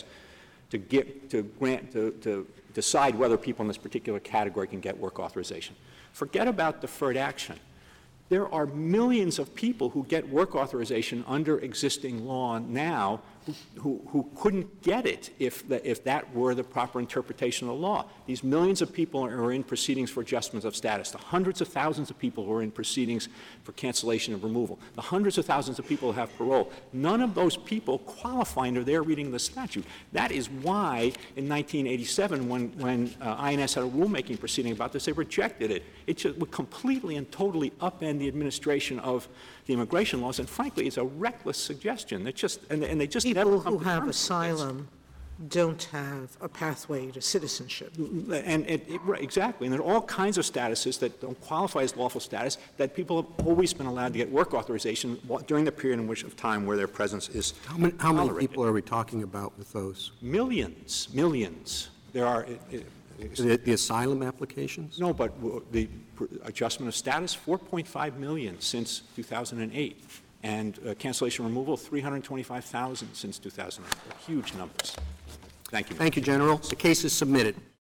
B: to decide whether people in this particular category can get work authorization. Forget about deferred action. There are millions of people who get work authorization under existing law now who couldn't get it if that were the proper interpretation of the law. These millions of people are in proceedings for adjustments of status. The hundreds of thousands of people who are in proceedings for cancellation of removal. The hundreds of thousands of people who have parole. None of those people qualify under their reading of the statute. That is why in 1987, when INS had a rulemaking proceeding about this, they rejected it. It just would completely and totally upend the administration of the immigration laws, and frankly, it's a reckless suggestion. They just
F: people who have asylum don't have a pathway to citizenship.
B: Exactly, and there are all kinds of statuses that don't qualify as lawful status that people have always been allowed to get work authorization during the period in which of time where their presence is
A: How many people are we talking about with those?
B: Millions. There are.
A: The asylum applications?
B: No, but the adjustment of status, 4.5 million since 2008. And cancellation removal, 325,000 since 2008. Huge numbers. Thank you.
A: Thank you, General. The case is submitted.